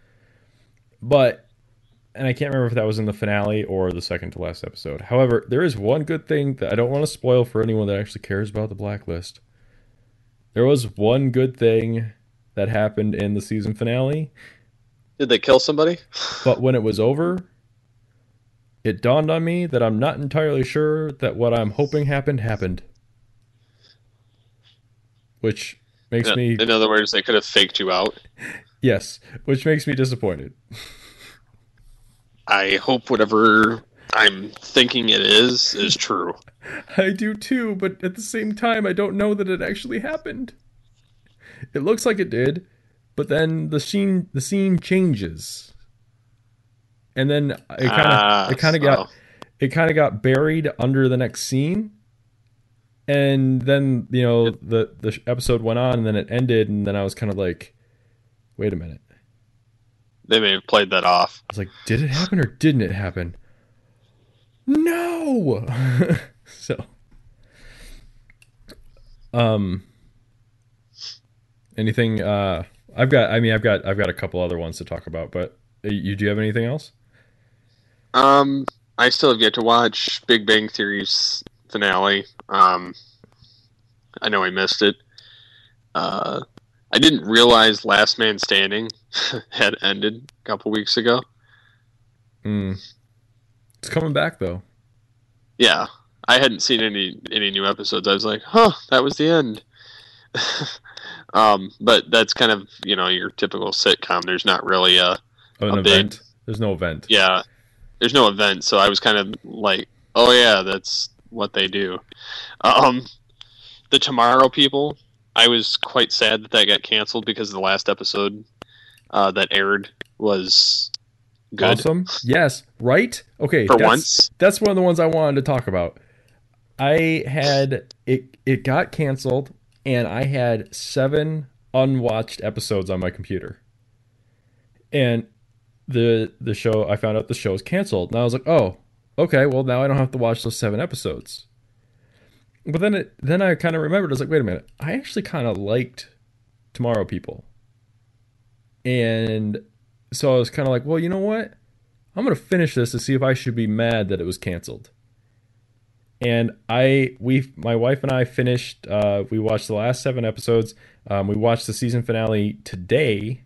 and I can't remember if that was in the finale or the second to last episode. However, there is one good thing that I don't want to spoil for anyone that actually cares about the Blacklist. There was one good thing that happened in the season finale. Did they kill somebody? But when it was over, it dawned on me that I'm not entirely sure that what I'm hoping happened. Which makes me... In other words, they could have faked you out? Yes, which makes me disappointed. I hope whatever I'm thinking it is true. I do too, but at the same time, I don't know that it actually happened. It looks like it did, but then the scene changes, and then it kind of got buried under the next scene, and then the episode went on, and then it ended, and then I was kind of like, wait a minute. They may have played that off. I was like, did it happen or didn't it happen? No. So, anything? I've got a couple other ones to talk about, but do you have anything else? I still have yet to watch Big Bang Theory's finale. I know I missed it. I didn't realize Last Man Standing had ended a couple weeks ago. It's coming back though. Yeah, I hadn't seen any new episodes. I was like, huh, that was the end. But that's kind of, your typical sitcom. There's not really an event. There's no event. Yeah, there's no event. So I was kind of like, oh yeah, that's what they do. The Tomorrow People, I was quite sad that got canceled because the last episode that aired was good. Awesome. Yes. Right? Okay. For once. That's one of the ones I wanted to talk about. I had it got canceled, and I had 7 unwatched episodes on my computer. And the show, I found out the show is canceled. And I was like, oh, okay, well now I don't have to watch those 7 episodes. But then I kind of remembered, I was like, wait a minute, I actually kind of liked Tomorrow People. And so I was kind of like, well, you know what? I'm going to finish this to see if I should be mad that it was canceled. And my wife and I finished, we watched the last 7 episodes. We watched the season finale today.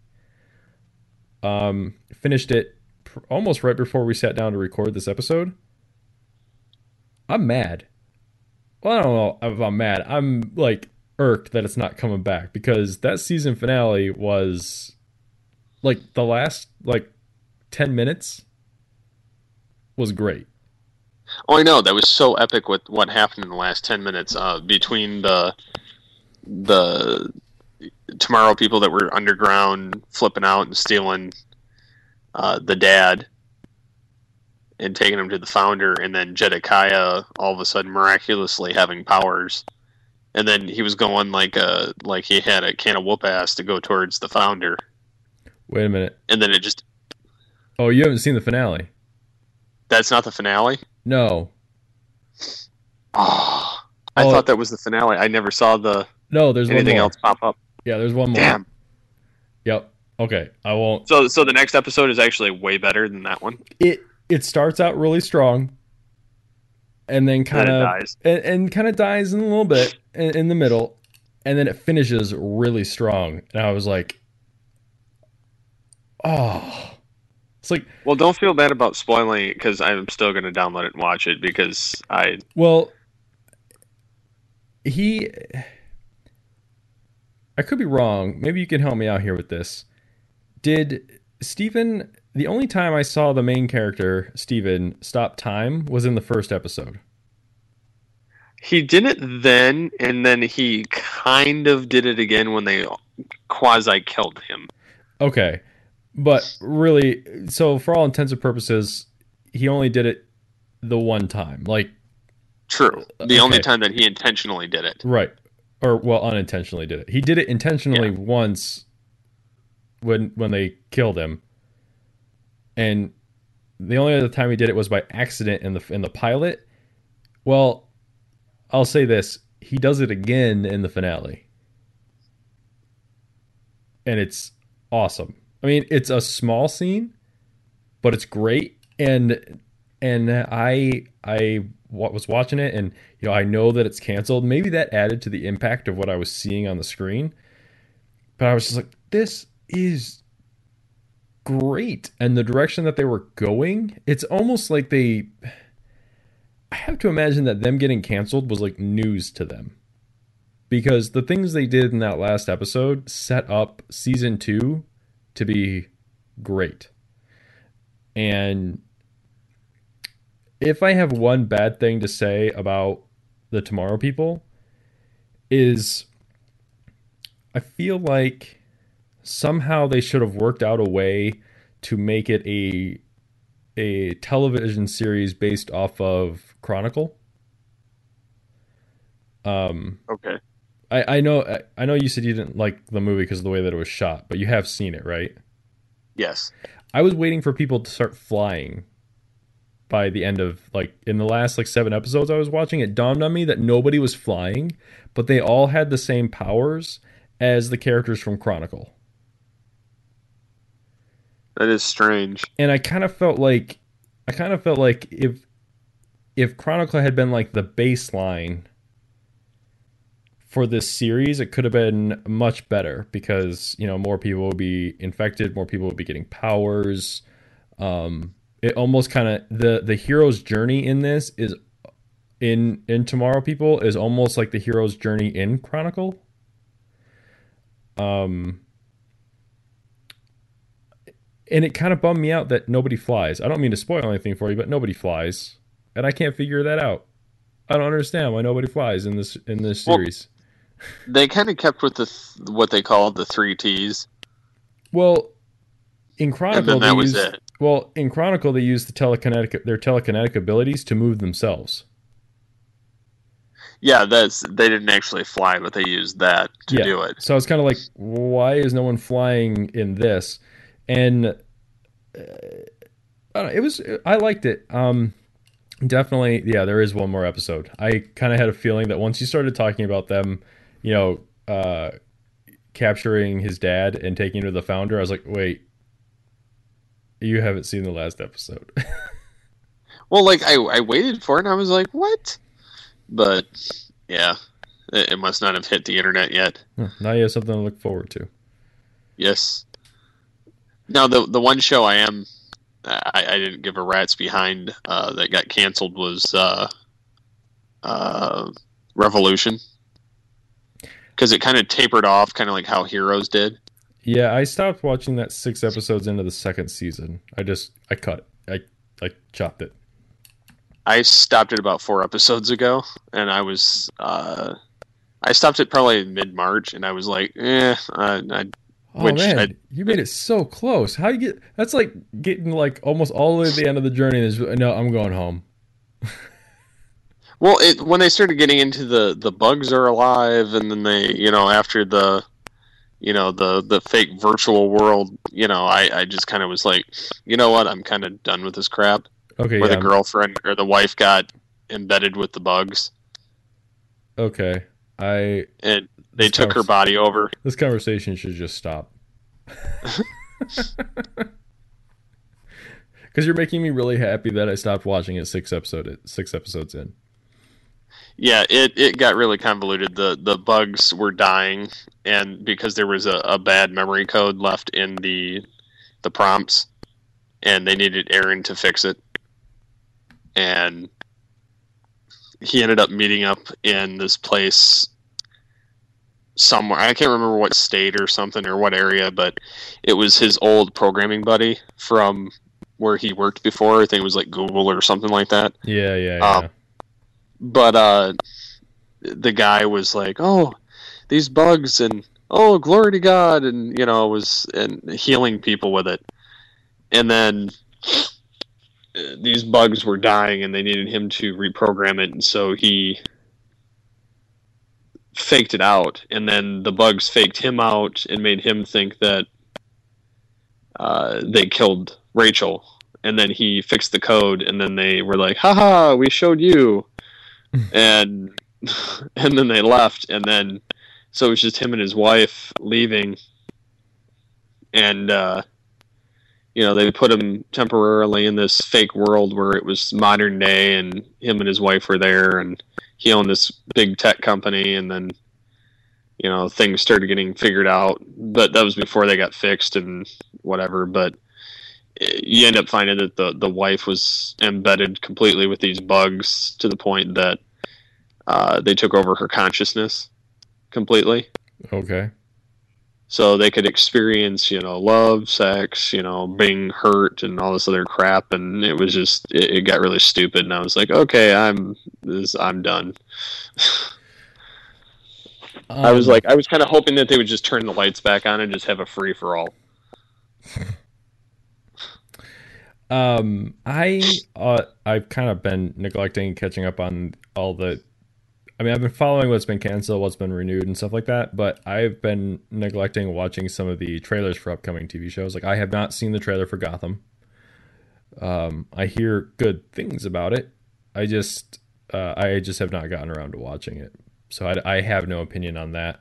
Finished it almost right before we sat down to record this episode. I'm mad. Well, I don't know if I'm mad. I'm like irked that it's not coming back, because that season finale was like the last 10 minutes was great. Oh, I know. That was so epic with what happened in the last 10 minutes between the Tomorrow People that were underground flipping out and stealing the dad and taking him to the founder, and then Jedekiah all of a sudden miraculously having powers. And then he was going like he had a can of whoop ass to go towards the founder. Wait a minute. And then it just... Oh, you haven't seen the finale? That's not the finale? No. Oh, I thought that was the finale. I never saw there's anything one more. else pop up. Yeah, there's one more. Damn. Yep. Okay, I won't. So the next episode is actually way better than that one. It starts out really strong, and then kind of dies. and kind of dies in a little bit in the middle, and then it finishes really strong. And I was like, oh, it's like, well, don't feel bad about spoiling it, because I'm still going to download it and watch it, because I could be wrong. Maybe you can help me out here with this. Did Steven, the only time I saw the main character, Steven, stop time was in the first episode. He did it then, and then he kind of did it again when they quasi killed him. Okay. But really, so for all intents and purposes, he only did it the one time. Like, true. The only time that he intentionally did it. Right. Or, well, unintentionally did it. He did it intentionally once when they killed him. And the only other time he did it was by accident in the pilot. Well, I'll say this. He does it again in the finale. And it's awesome. I mean, it's a small scene, but it's great. And I was watching it, and I know that it's canceled. Maybe that added to the impact of what I was seeing on the screen. But I was just like, this is great. And the direction that they were going, it's almost like I have to imagine that them getting canceled was like news to them. Because the things they did in that last episode set up season 2 to be great. And if I have one bad thing to say about the Tomorrow People, is I feel like somehow they should have worked out a way to make it a television series based off of Chronicle. Okay. I know you said you didn't like the movie because of the way that it was shot, but you have seen it, right? Yes. I was waiting for people to start flying by the end of, in the last 7 episodes I was watching. It dawned on me that nobody was flying, but they all had the same powers as the characters from Chronicle. That is strange. And I kind of felt like if if Chronicle had been like the baseline for this series, it could have been much better because, you know, more people would be infected, more people would be getting powers. It almost kind of the hero's journey in this is in Tomorrow People is almost like the hero's journey in Chronicle. And it kind of bummed me out that nobody flies. I don't mean to spoil anything for you, but nobody flies, and I can't figure that out. I don't understand why nobody flies in this series. They kind of kept with what they called the 3 Ts. Well, in Chronicle, and then that was it. Well, in Chronicle, they use their telekinetic abilities to move themselves. Yeah, they didn't actually fly, but they used that to do it. So it's kind of like, why is no one flying in this? And I don't know, I liked it. Definitely, yeah, there is one more episode. I kind of had a feeling that once you started talking about them, you know, capturing his dad and taking him to the founder, I was like, wait, you haven't seen the last episode. Well, like, I waited for it, and I was like, what? But, yeah, it must not have hit the internet yet. Now you have something to look forward to. Yes. Now, the one show I didn't give a rat's behind that got canceled was Revolution. Because it kind of tapered off, kind of like how Heroes did. Yeah, I stopped watching that 6 episodes into the second season. I cut it. I chopped it. I stopped it about 4 episodes ago, and I was I stopped it probably mid-March, and I was like, you made it so close. How you get? That's like getting like almost all the way to the end of the journey. No, I'm going home. Well, when they started getting into the bugs are alive, and then they, you know, after the fake virtual world, you know, I just kind of was like, you know what, I'm kind of done with this crap. Okay, where the girlfriend or the wife got embedded with the bugs. Okay, and they took her body over. This conversation should just stop. Because you're making me really happy that I stopped watching it 6 episodes in. Yeah, it got really convoluted. The bugs were dying, and because there was a bad memory code left in the prompts, and they needed Aaron to fix it. And he ended up meeting up in this place somewhere. I can't remember what state or something or what area, but it was his old programming buddy from where he worked before. I think it was like Google or something like that. Yeah. But the guy was like, "Oh, these bugs, and oh, glory to God," and you know, and healing people with it. And then these bugs were dying, and they needed him to reprogram it, and so he faked it out, and then the bugs faked him out and made him think that they killed Rachel, and then he fixed the code, and then they were like, "Haha, we showed you," and then they left, and then so it was just him and his wife leaving, and you know, they put him temporarily in this fake world where it was modern day, and him and his wife were there, and he owned this big tech company, and then, you know, things started getting figured out, but that was before they got fixed and whatever. But you end up finding that the wife was embedded completely with these bugs to the point that they took over her consciousness completely. Okay. So they could experience, you know, love, sex, you know, being hurt and all this other crap, and it was just it got really stupid, and I was like, okay, I'm done. I was kind of hoping that they would just turn the lights back on and just have a free for all. I've kind of been neglecting catching up on all the. I mean, I've been following what's been canceled, what's been renewed, and stuff like that, but I've been neglecting watching some of the trailers for upcoming TV shows. Like, I have not seen the trailer for Gotham. I hear good things about it. I just have not gotten around to watching it, so I have no opinion on that.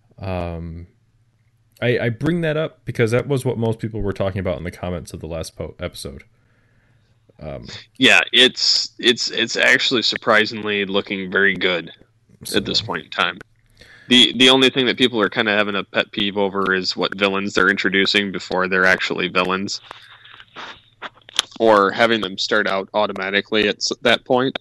I bring that up because that was what most people were talking about in the comments of the last episode. Yeah, it's actually surprisingly looking very good at this point in time. The only thing that people are kind of having a pet peeve over is what villains they're introducing before they're actually villains, or having them start out automatically at that point.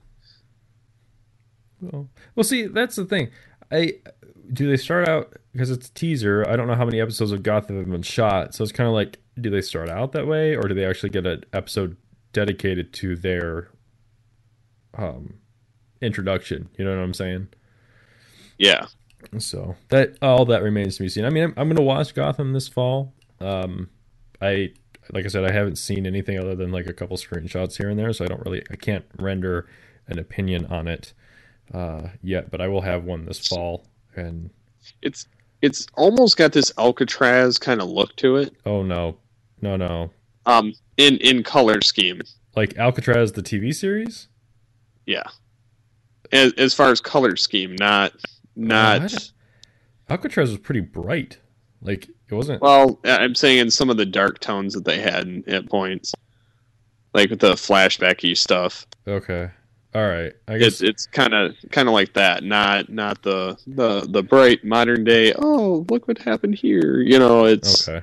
Well, see, that's the thing. Do they start out because it's a teaser? I don't know how many episodes of Gotham have been shot, so it's kind of like, do they start out that way, or do they actually get an episode dedicated to their introduction? You know what I'm saying? Yeah. So that all that remains to be seen. I mean, I'm going to watch Gotham this fall. Like I said, I haven't seen anything other than like a couple screenshots here and there, so I can't render an opinion on it yet. But I will have one this fall, and it's almost got this Alcatraz kind of look to it. Oh no. In color scheme, like Alcatraz, the TV series. Yeah. As far as color scheme, not. Alcatraz was pretty bright. Like, it wasn't. Well, I'm saying in some of the dark tones that they had at points, like with the flashbacky stuff. Okay, all right. I guess it's kind of like that. Not the bright modern day. Oh, look what happened here. You know, it's okay.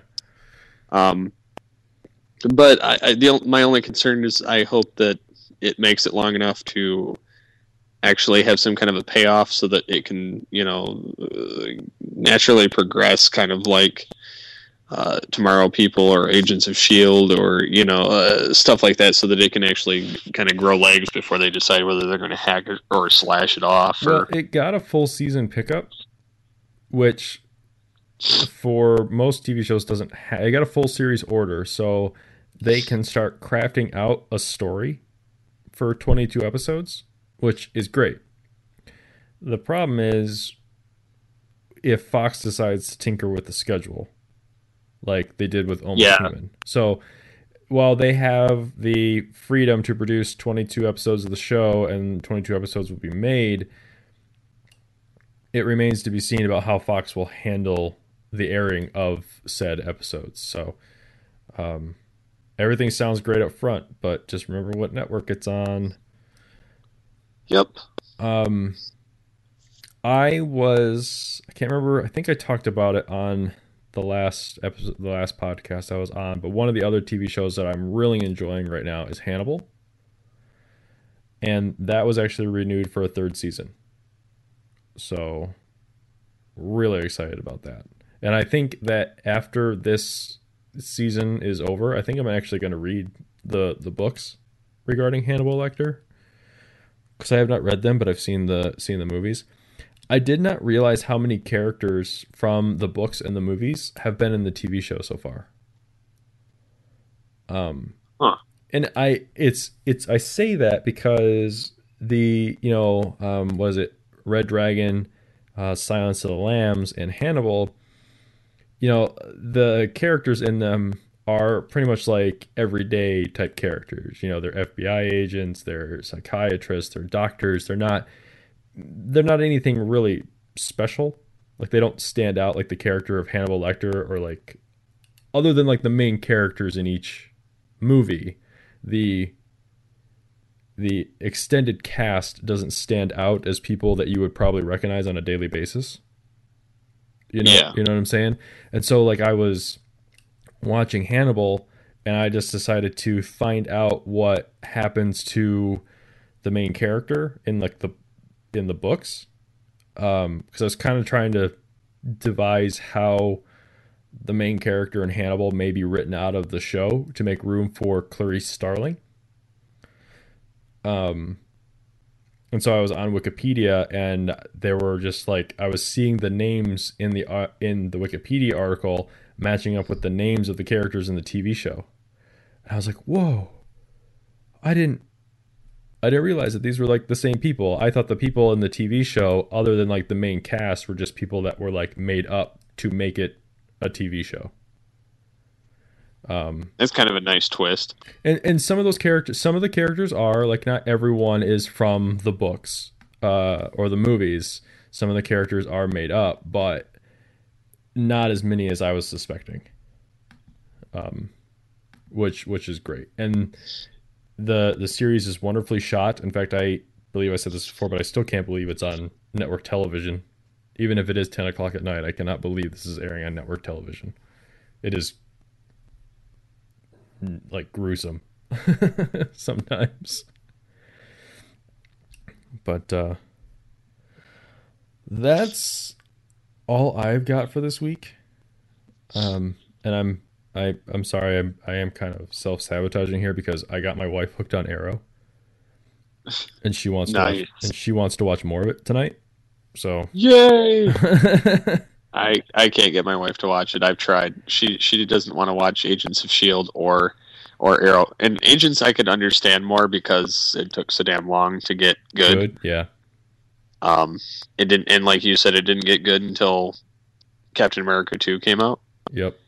But my only concern is I hope that it makes it long enough to actually have some kind of a payoff so that it can, naturally progress, kind of like Tomorrow People or Agents of S.H.I.E.L.D. or, stuff like that, so that it can actually kind of grow legs before they decide whether they're going to hack it or slash it off. Well, it got a full season pickup, which for most TV shows doesn't have. It got a full series order, so they can start crafting out a story for 22 episodes, which is great. The problem is if Fox decides to tinker with the schedule, like they did with Almost Human. So while they have the freedom to produce 22 episodes of the show and 22 episodes will be made, it remains to be seen about how Fox will handle the airing of said episodes. So everything sounds great up front, but just remember what network it's on. Yep. I can't remember. I think I talked about it on the last episode, the last podcast I was on, but one of the other TV shows that I'm really enjoying right now is Hannibal. And that was actually renewed for a third season. So really excited about that. And I think that after this season is over, I think I'm actually going to read the books regarding Hannibal Lecter, because I have not read them, but I've seen the movies. I did not realize how many characters from the books and the movies have been in the TV show so far. And I say that because the what is it, Red Dragon, Silence of the Lambs, and Hannibal, the characters in them are pretty much like everyday type characters. They're FBI agents, they're psychiatrists, they're doctors. They're not anything really special. Like, they don't stand out like the character of Hannibal Lecter, or like, other than like the main characters in each movie, the extended cast doesn't stand out as people that you would probably recognize on a daily basis. You know what I'm saying? And so, like, I was watching Hannibal, and I just decided to find out what happens to the main character in the books, because I was kind of trying to devise how the main character in Hannibal may be written out of the show to make room for Clarice Starling. And so I was on Wikipedia, and there were just like, I was seeing the names in the Wikipedia article matching up with the names of the characters in the TV show. And I was like, whoa, I didn't realize that these were like the same people. I thought the people in the TV show, other than like the main cast, were just people that were like made up to make it a TV show. That's kind of a nice twist. And some of the characters are like, not everyone is from the books or the movies. Some of the characters are made up, but not as many as I was suspecting. Which is great. And the series is wonderfully shot. In fact, I believe I said this before, but I still can't believe it's on network television. Even if it is 10 o'clock at night, I cannot believe this is airing on network television. It is like gruesome sometimes. But that's all I've got for this week. And I'm sorry, I am kind of self-sabotaging here because I got my wife hooked on Arrow. And she wants to watch more of it tonight. So yay! I can't get my wife to watch it. I've tried. She doesn't want to watch Agents of S.H.I.E.L.D. or Arrow. And Agents I could understand more because it took so damn long to get good. Yeah. It didn't, and like you said, it didn't get good until Captain America 2 came out. Yep.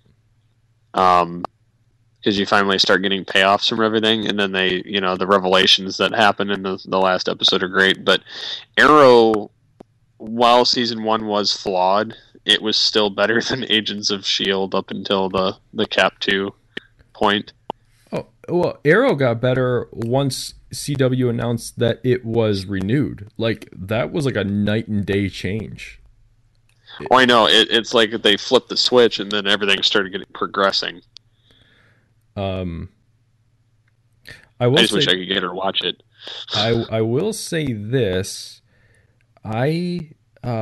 Because you finally start getting payoffs from everything, and then they, the revelations that happen in the last episode are great. But Arrow, while season 1 was flawed, it was still better than Agents of S.H.I.E.L.D. up until the Cap 2 point. Oh, well, Arrow got better once CW announced that it was renewed. Like, that was like a night and day change. Oh, I know. It's like they flipped the switch and then everything started progressing. I just wish I could get her to watch it. I will say this. I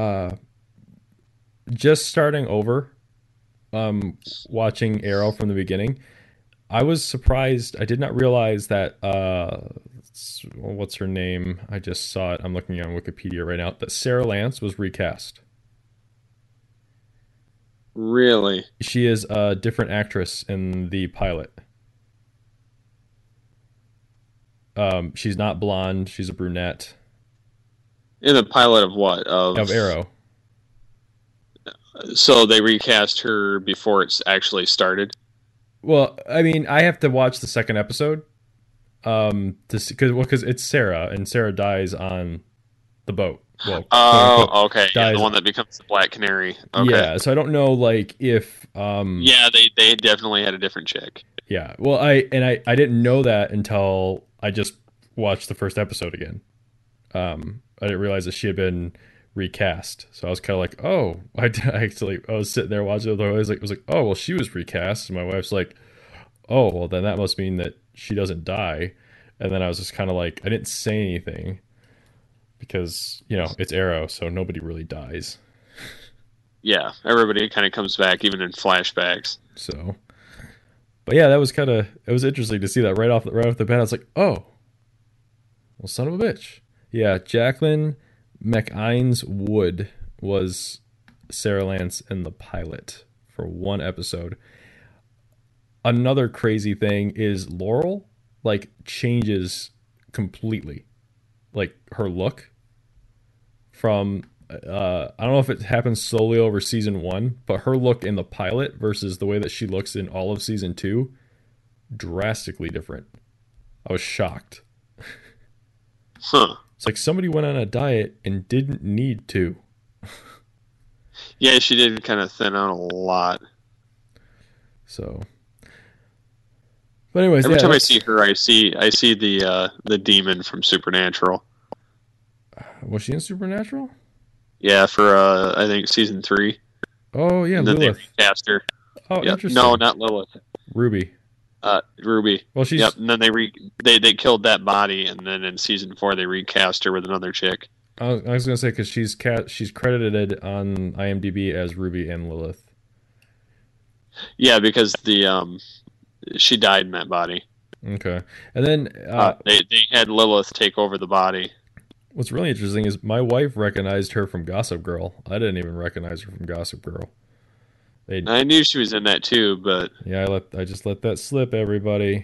just starting over watching Arrow from the beginning, I was surprised. I did not realize that what's her name? I just saw it. I'm looking on Wikipedia right now. That Sarah Lance was recast. Really? She is a different actress in the pilot. She's not blonde. She's a brunette. In the pilot of what? Of Arrow. So they recast her before it's actually started? Well, I mean, I have to watch the second episode. Because it's Sarah, and Sarah dies on the boat. Well, okay. Yeah, the one that becomes the Black Canary. Okay. Yeah, so I don't know, like, if... yeah, they definitely had a different chick. Yeah, well, I didn't know that until I just watched the first episode again. I didn't realize that she had been recast, so I was kind of like, oh, I was sitting there watching it, I was like, oh, well, she was recast, and my wife's like, oh, well, then that must mean that she doesn't die, and then I was just kind of like, I didn't say anything, because, it's Arrow, so nobody really dies. Yeah, everybody kind of comes back, even in flashbacks. So, but yeah, that was it was interesting to see that right off the bat. I was like, oh, well, son of a bitch. Yeah, Jacqueline MacInnes Wood was Sarah Lance in the pilot for one episode. Another crazy thing is Laurel, like, changes completely. Like, her look from, I don't know if it happens slowly over season 1, but her look in the pilot versus the way that she looks in all of season 2, drastically different. I was shocked. Huh. It's like somebody went on a diet and didn't need to. Yeah, she did kind of thin out a lot. So, but anyways, every time I see her, I see the demon from Supernatural. Was she in Supernatural? Yeah, for I think season 3. Oh yeah, and then Lilith. they recast her. Oh, yep. Interesting. No, not Lilith. Ruby. Ruby. Well, she's. Yep. And then they killed that body, and then in season 4 they recast her with another chick. I was gonna say because she's credited on IMDb as Ruby and Lilith. Yeah, because she died in that body. Okay, and then they had Lilith take over the body. What's really interesting is my wife recognized her from Gossip Girl. I didn't even recognize her from Gossip Girl. I knew she was in that too, but yeah, I just let that slip, everybody.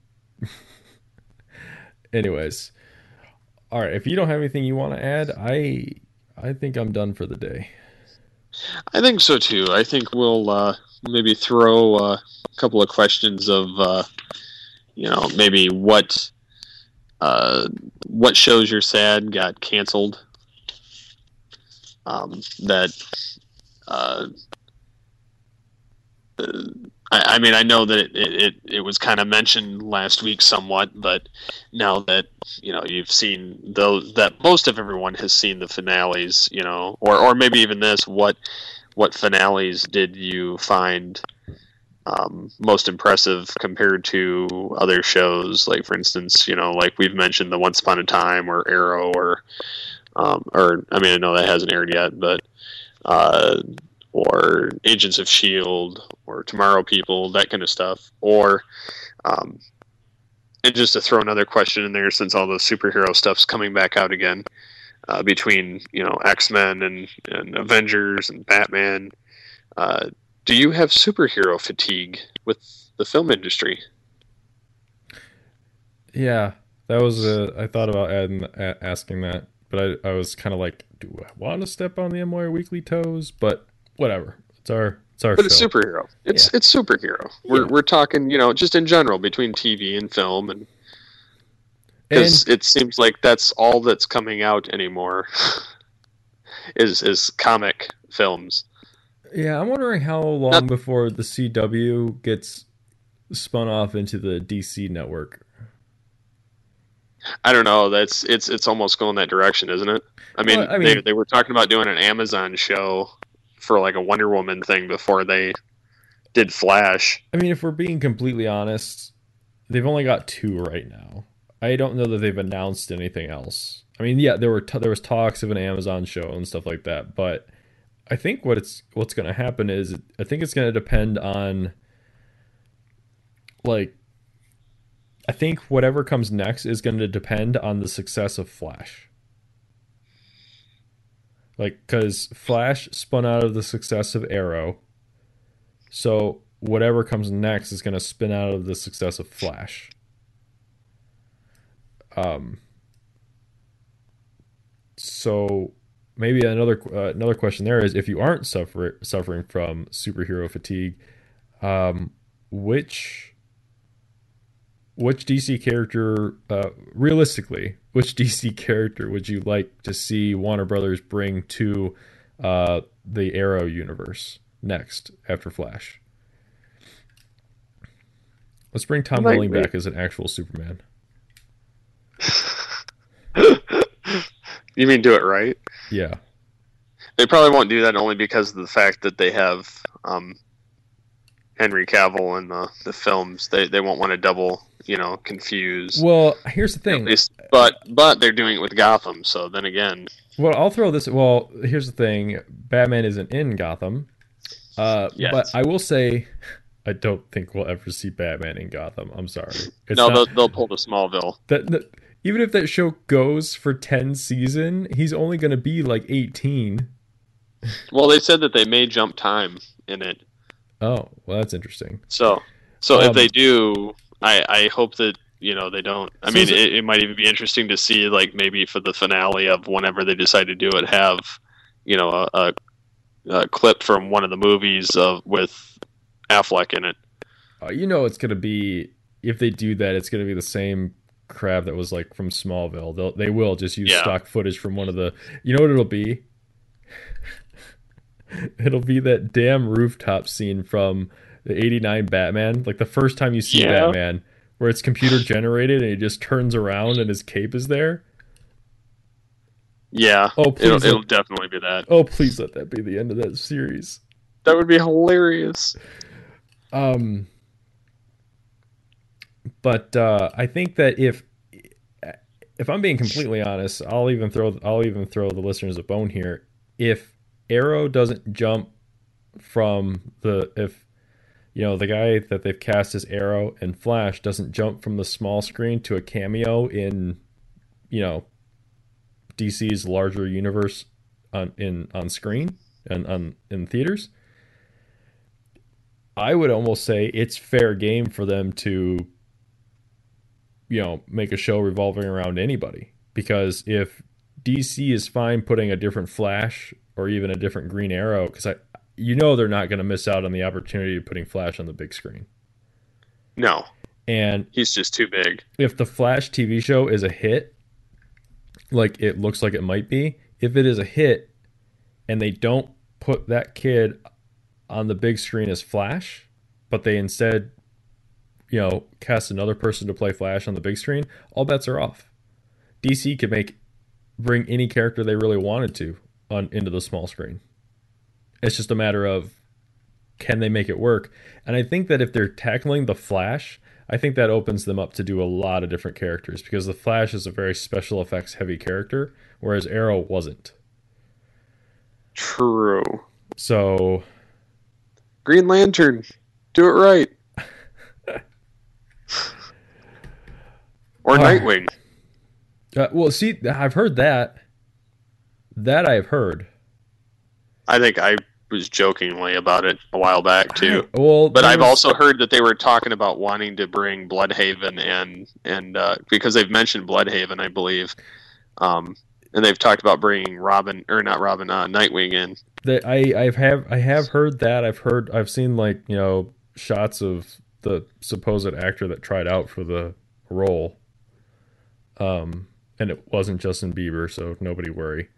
Anyways, all right. If you don't have anything you want to add, I think I'm done for the day. I think so too. I think we'll maybe throw a couple of questions of maybe what shows you're sad got canceled. I mean, I know that it was kind of mentioned last week somewhat, but now that you've seen those, that most of everyone has seen the finales, or maybe even this, what finales did you find most impressive compared to other shows? Like, for instance, like we've mentioned the Once Upon a Time or Arrow, or I mean, I know that hasn't aired yet, but or Agents of S.H.I.E.L.D. or Tomorrow People, that kind of stuff. Or, and just to throw another question in there, since all the superhero stuff's coming back out again, between, X-Men and Avengers and Batman, do you have superhero fatigue with the film industry? Yeah, that was I thought about asking that, but I was kind of like, do I want to step on the MWire Weekly toes? But whatever. It's our But show. it's superhero. It's superhero. We're talking, just in general between TV and film, and because it seems like that's all that's coming out anymore is comic films. Yeah, I'm wondering how long before the CW gets spun off into the DC network. I don't know. It's almost going that direction, isn't it? I mean, they were talking about doing an Amazon show for like a Wonder Woman thing before they did Flash. I mean, if we're being completely honest, they've only got 2 right now. I don't know that they've announced anything else. I mean, yeah, there was talks of an Amazon show and stuff like that, but I think what's going to happen is I think it's going to depend on, like, I think whatever comes next is going to depend on the success of Flash. Like, because Flash spun out of the success of Arrow, so whatever comes next is going to spin out of the success of Flash. So maybe another question there is, if you aren't suffering from superhero fatigue, which DC character, realistically, which DC character would you like to see Warner Brothers bring to the Arrow universe next after Flash? Let's bring Tom Welling back as an actual Superman. You mean do it right? Yeah. They probably won't do that only because of the fact that they have Henry Cavill in the films. They won't want to double, confuse. Well, here's the thing. But they're doing it with Gotham, so then again. Well, I'll throw this. Well, here's the thing. Batman isn't in Gotham. Yes. But I will say, I don't think we'll ever see Batman in Gotham. I'm sorry. They'll pull the Smallville. Even if that show goes for 10 seasons, he's only going to be like 18. Well, they said that they may jump time in it. Oh, well, that's interesting. So if they do, I hope that they don't. I mean, it might even be interesting to see, like, maybe for the finale of whenever they decide to do it, have a clip from one of the movies with Affleck in it. It's going to be, if they do that, it's going to be the same crap that was like from Smallville. They will just use stock footage from one of the. You know what it'll be? It'll be that damn rooftop scene from the '89 Batman, like the first time you see Batman, where it's computer generated and he just turns around and his cape is there. Yeah. Oh, please it'll definitely be that. Oh, please let that be the end of that series. That would be hilarious. But I think that if I'm being completely honest, I'll even throw the listeners a bone here. If Arrow doesn't jump from the guy that they've cast as Arrow and Flash doesn't jump from the small screen to a cameo in DC's larger universe on screen and in theaters, I would almost say it's fair game for them to make a show revolving around anybody. Because if DC is fine putting a different Flash or even a different Green Arrow, because they're not going to miss out on the opportunity of putting Flash on the big screen. No. And he's just too big. If the Flash TV show is a hit, like it looks like it might be, if it is a hit and they don't put that kid on the big screen as Flash, but they instead, cast another person to play Flash on the big screen, all bets are off. DC could bring any character they really wanted to into the small screen. It's just a matter of, can they make it work? And I think that if they're tackling the Flash, I think that opens them up to do a lot of different characters, because the Flash is a very special effects heavy character, whereas Arrow wasn't. True. So, Green Lantern, do it right. Or Nightwing. Well, see, I've heard that. That I've heard. I think I was jokingly about it a while back too. But I've also heard that they were talking about wanting to bring Bloodhaven and because they've mentioned Bloodhaven, I believe, and they've talked about bringing Nightwing in. I have heard that. I've seen shots of the supposed actor that tried out for the role, and it wasn't Justin Bieber, so nobody worry.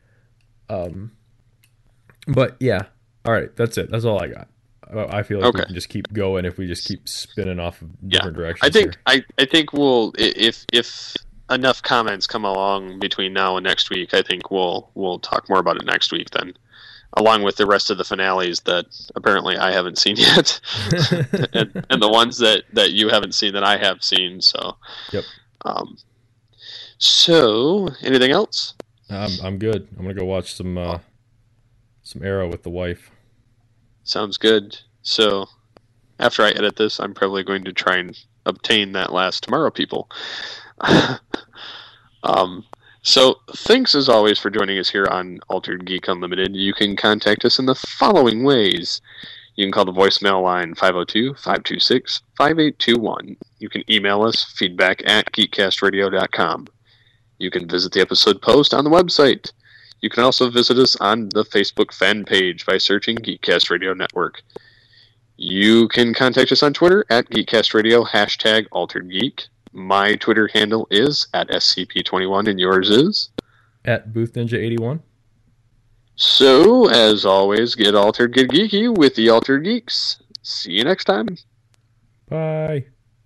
But yeah, all right, that's it. That's all I got. I feel like we can just keep going if we just keep spinning off of different directions. I think we'll, if enough comments come along between now and next week, I think we'll talk more about it next week then, along with the rest of the finales that apparently I haven't seen yet, and the ones that you haven't seen that I have seen. So, yep. So anything else? I'm good. I'm gonna go watch some Arrow with the wife. Sounds good. So after I edit this, I'm probably going to try and obtain that last Tomorrow People. So thanks as always for joining us here on Altered Geek Unlimited. You can contact us in the following ways. You can call the voicemail line 502-526-5821. You can email us feedback@geekcastradio.com. You can visit the episode post on the website. You can also visit us on the Facebook fan page by searching Geekcast Radio Network. You can contact us on Twitter @GeekcastRadio, #AlteredGeek. My Twitter handle is @SCP21, and yours is? @BoothNinja81. So, as always, get altered, get geeky with the Altered Geeks. See you next time. Bye.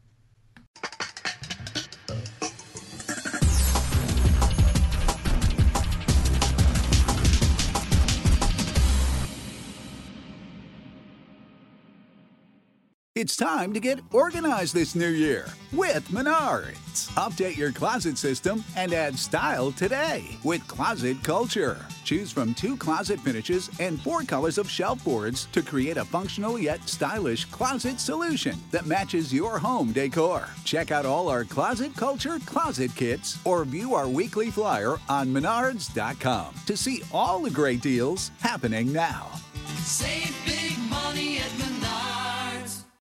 It's time to get organized this new year with Menards. Update your closet system and add style today with Closet Culture. Choose from 2 closet finishes and 4 colors of shelf boards to create a functional yet stylish closet solution that matches your home decor. Check out all our Closet Culture closet kits or view our weekly flyer on Menards.com to see all the great deals happening now. Save big money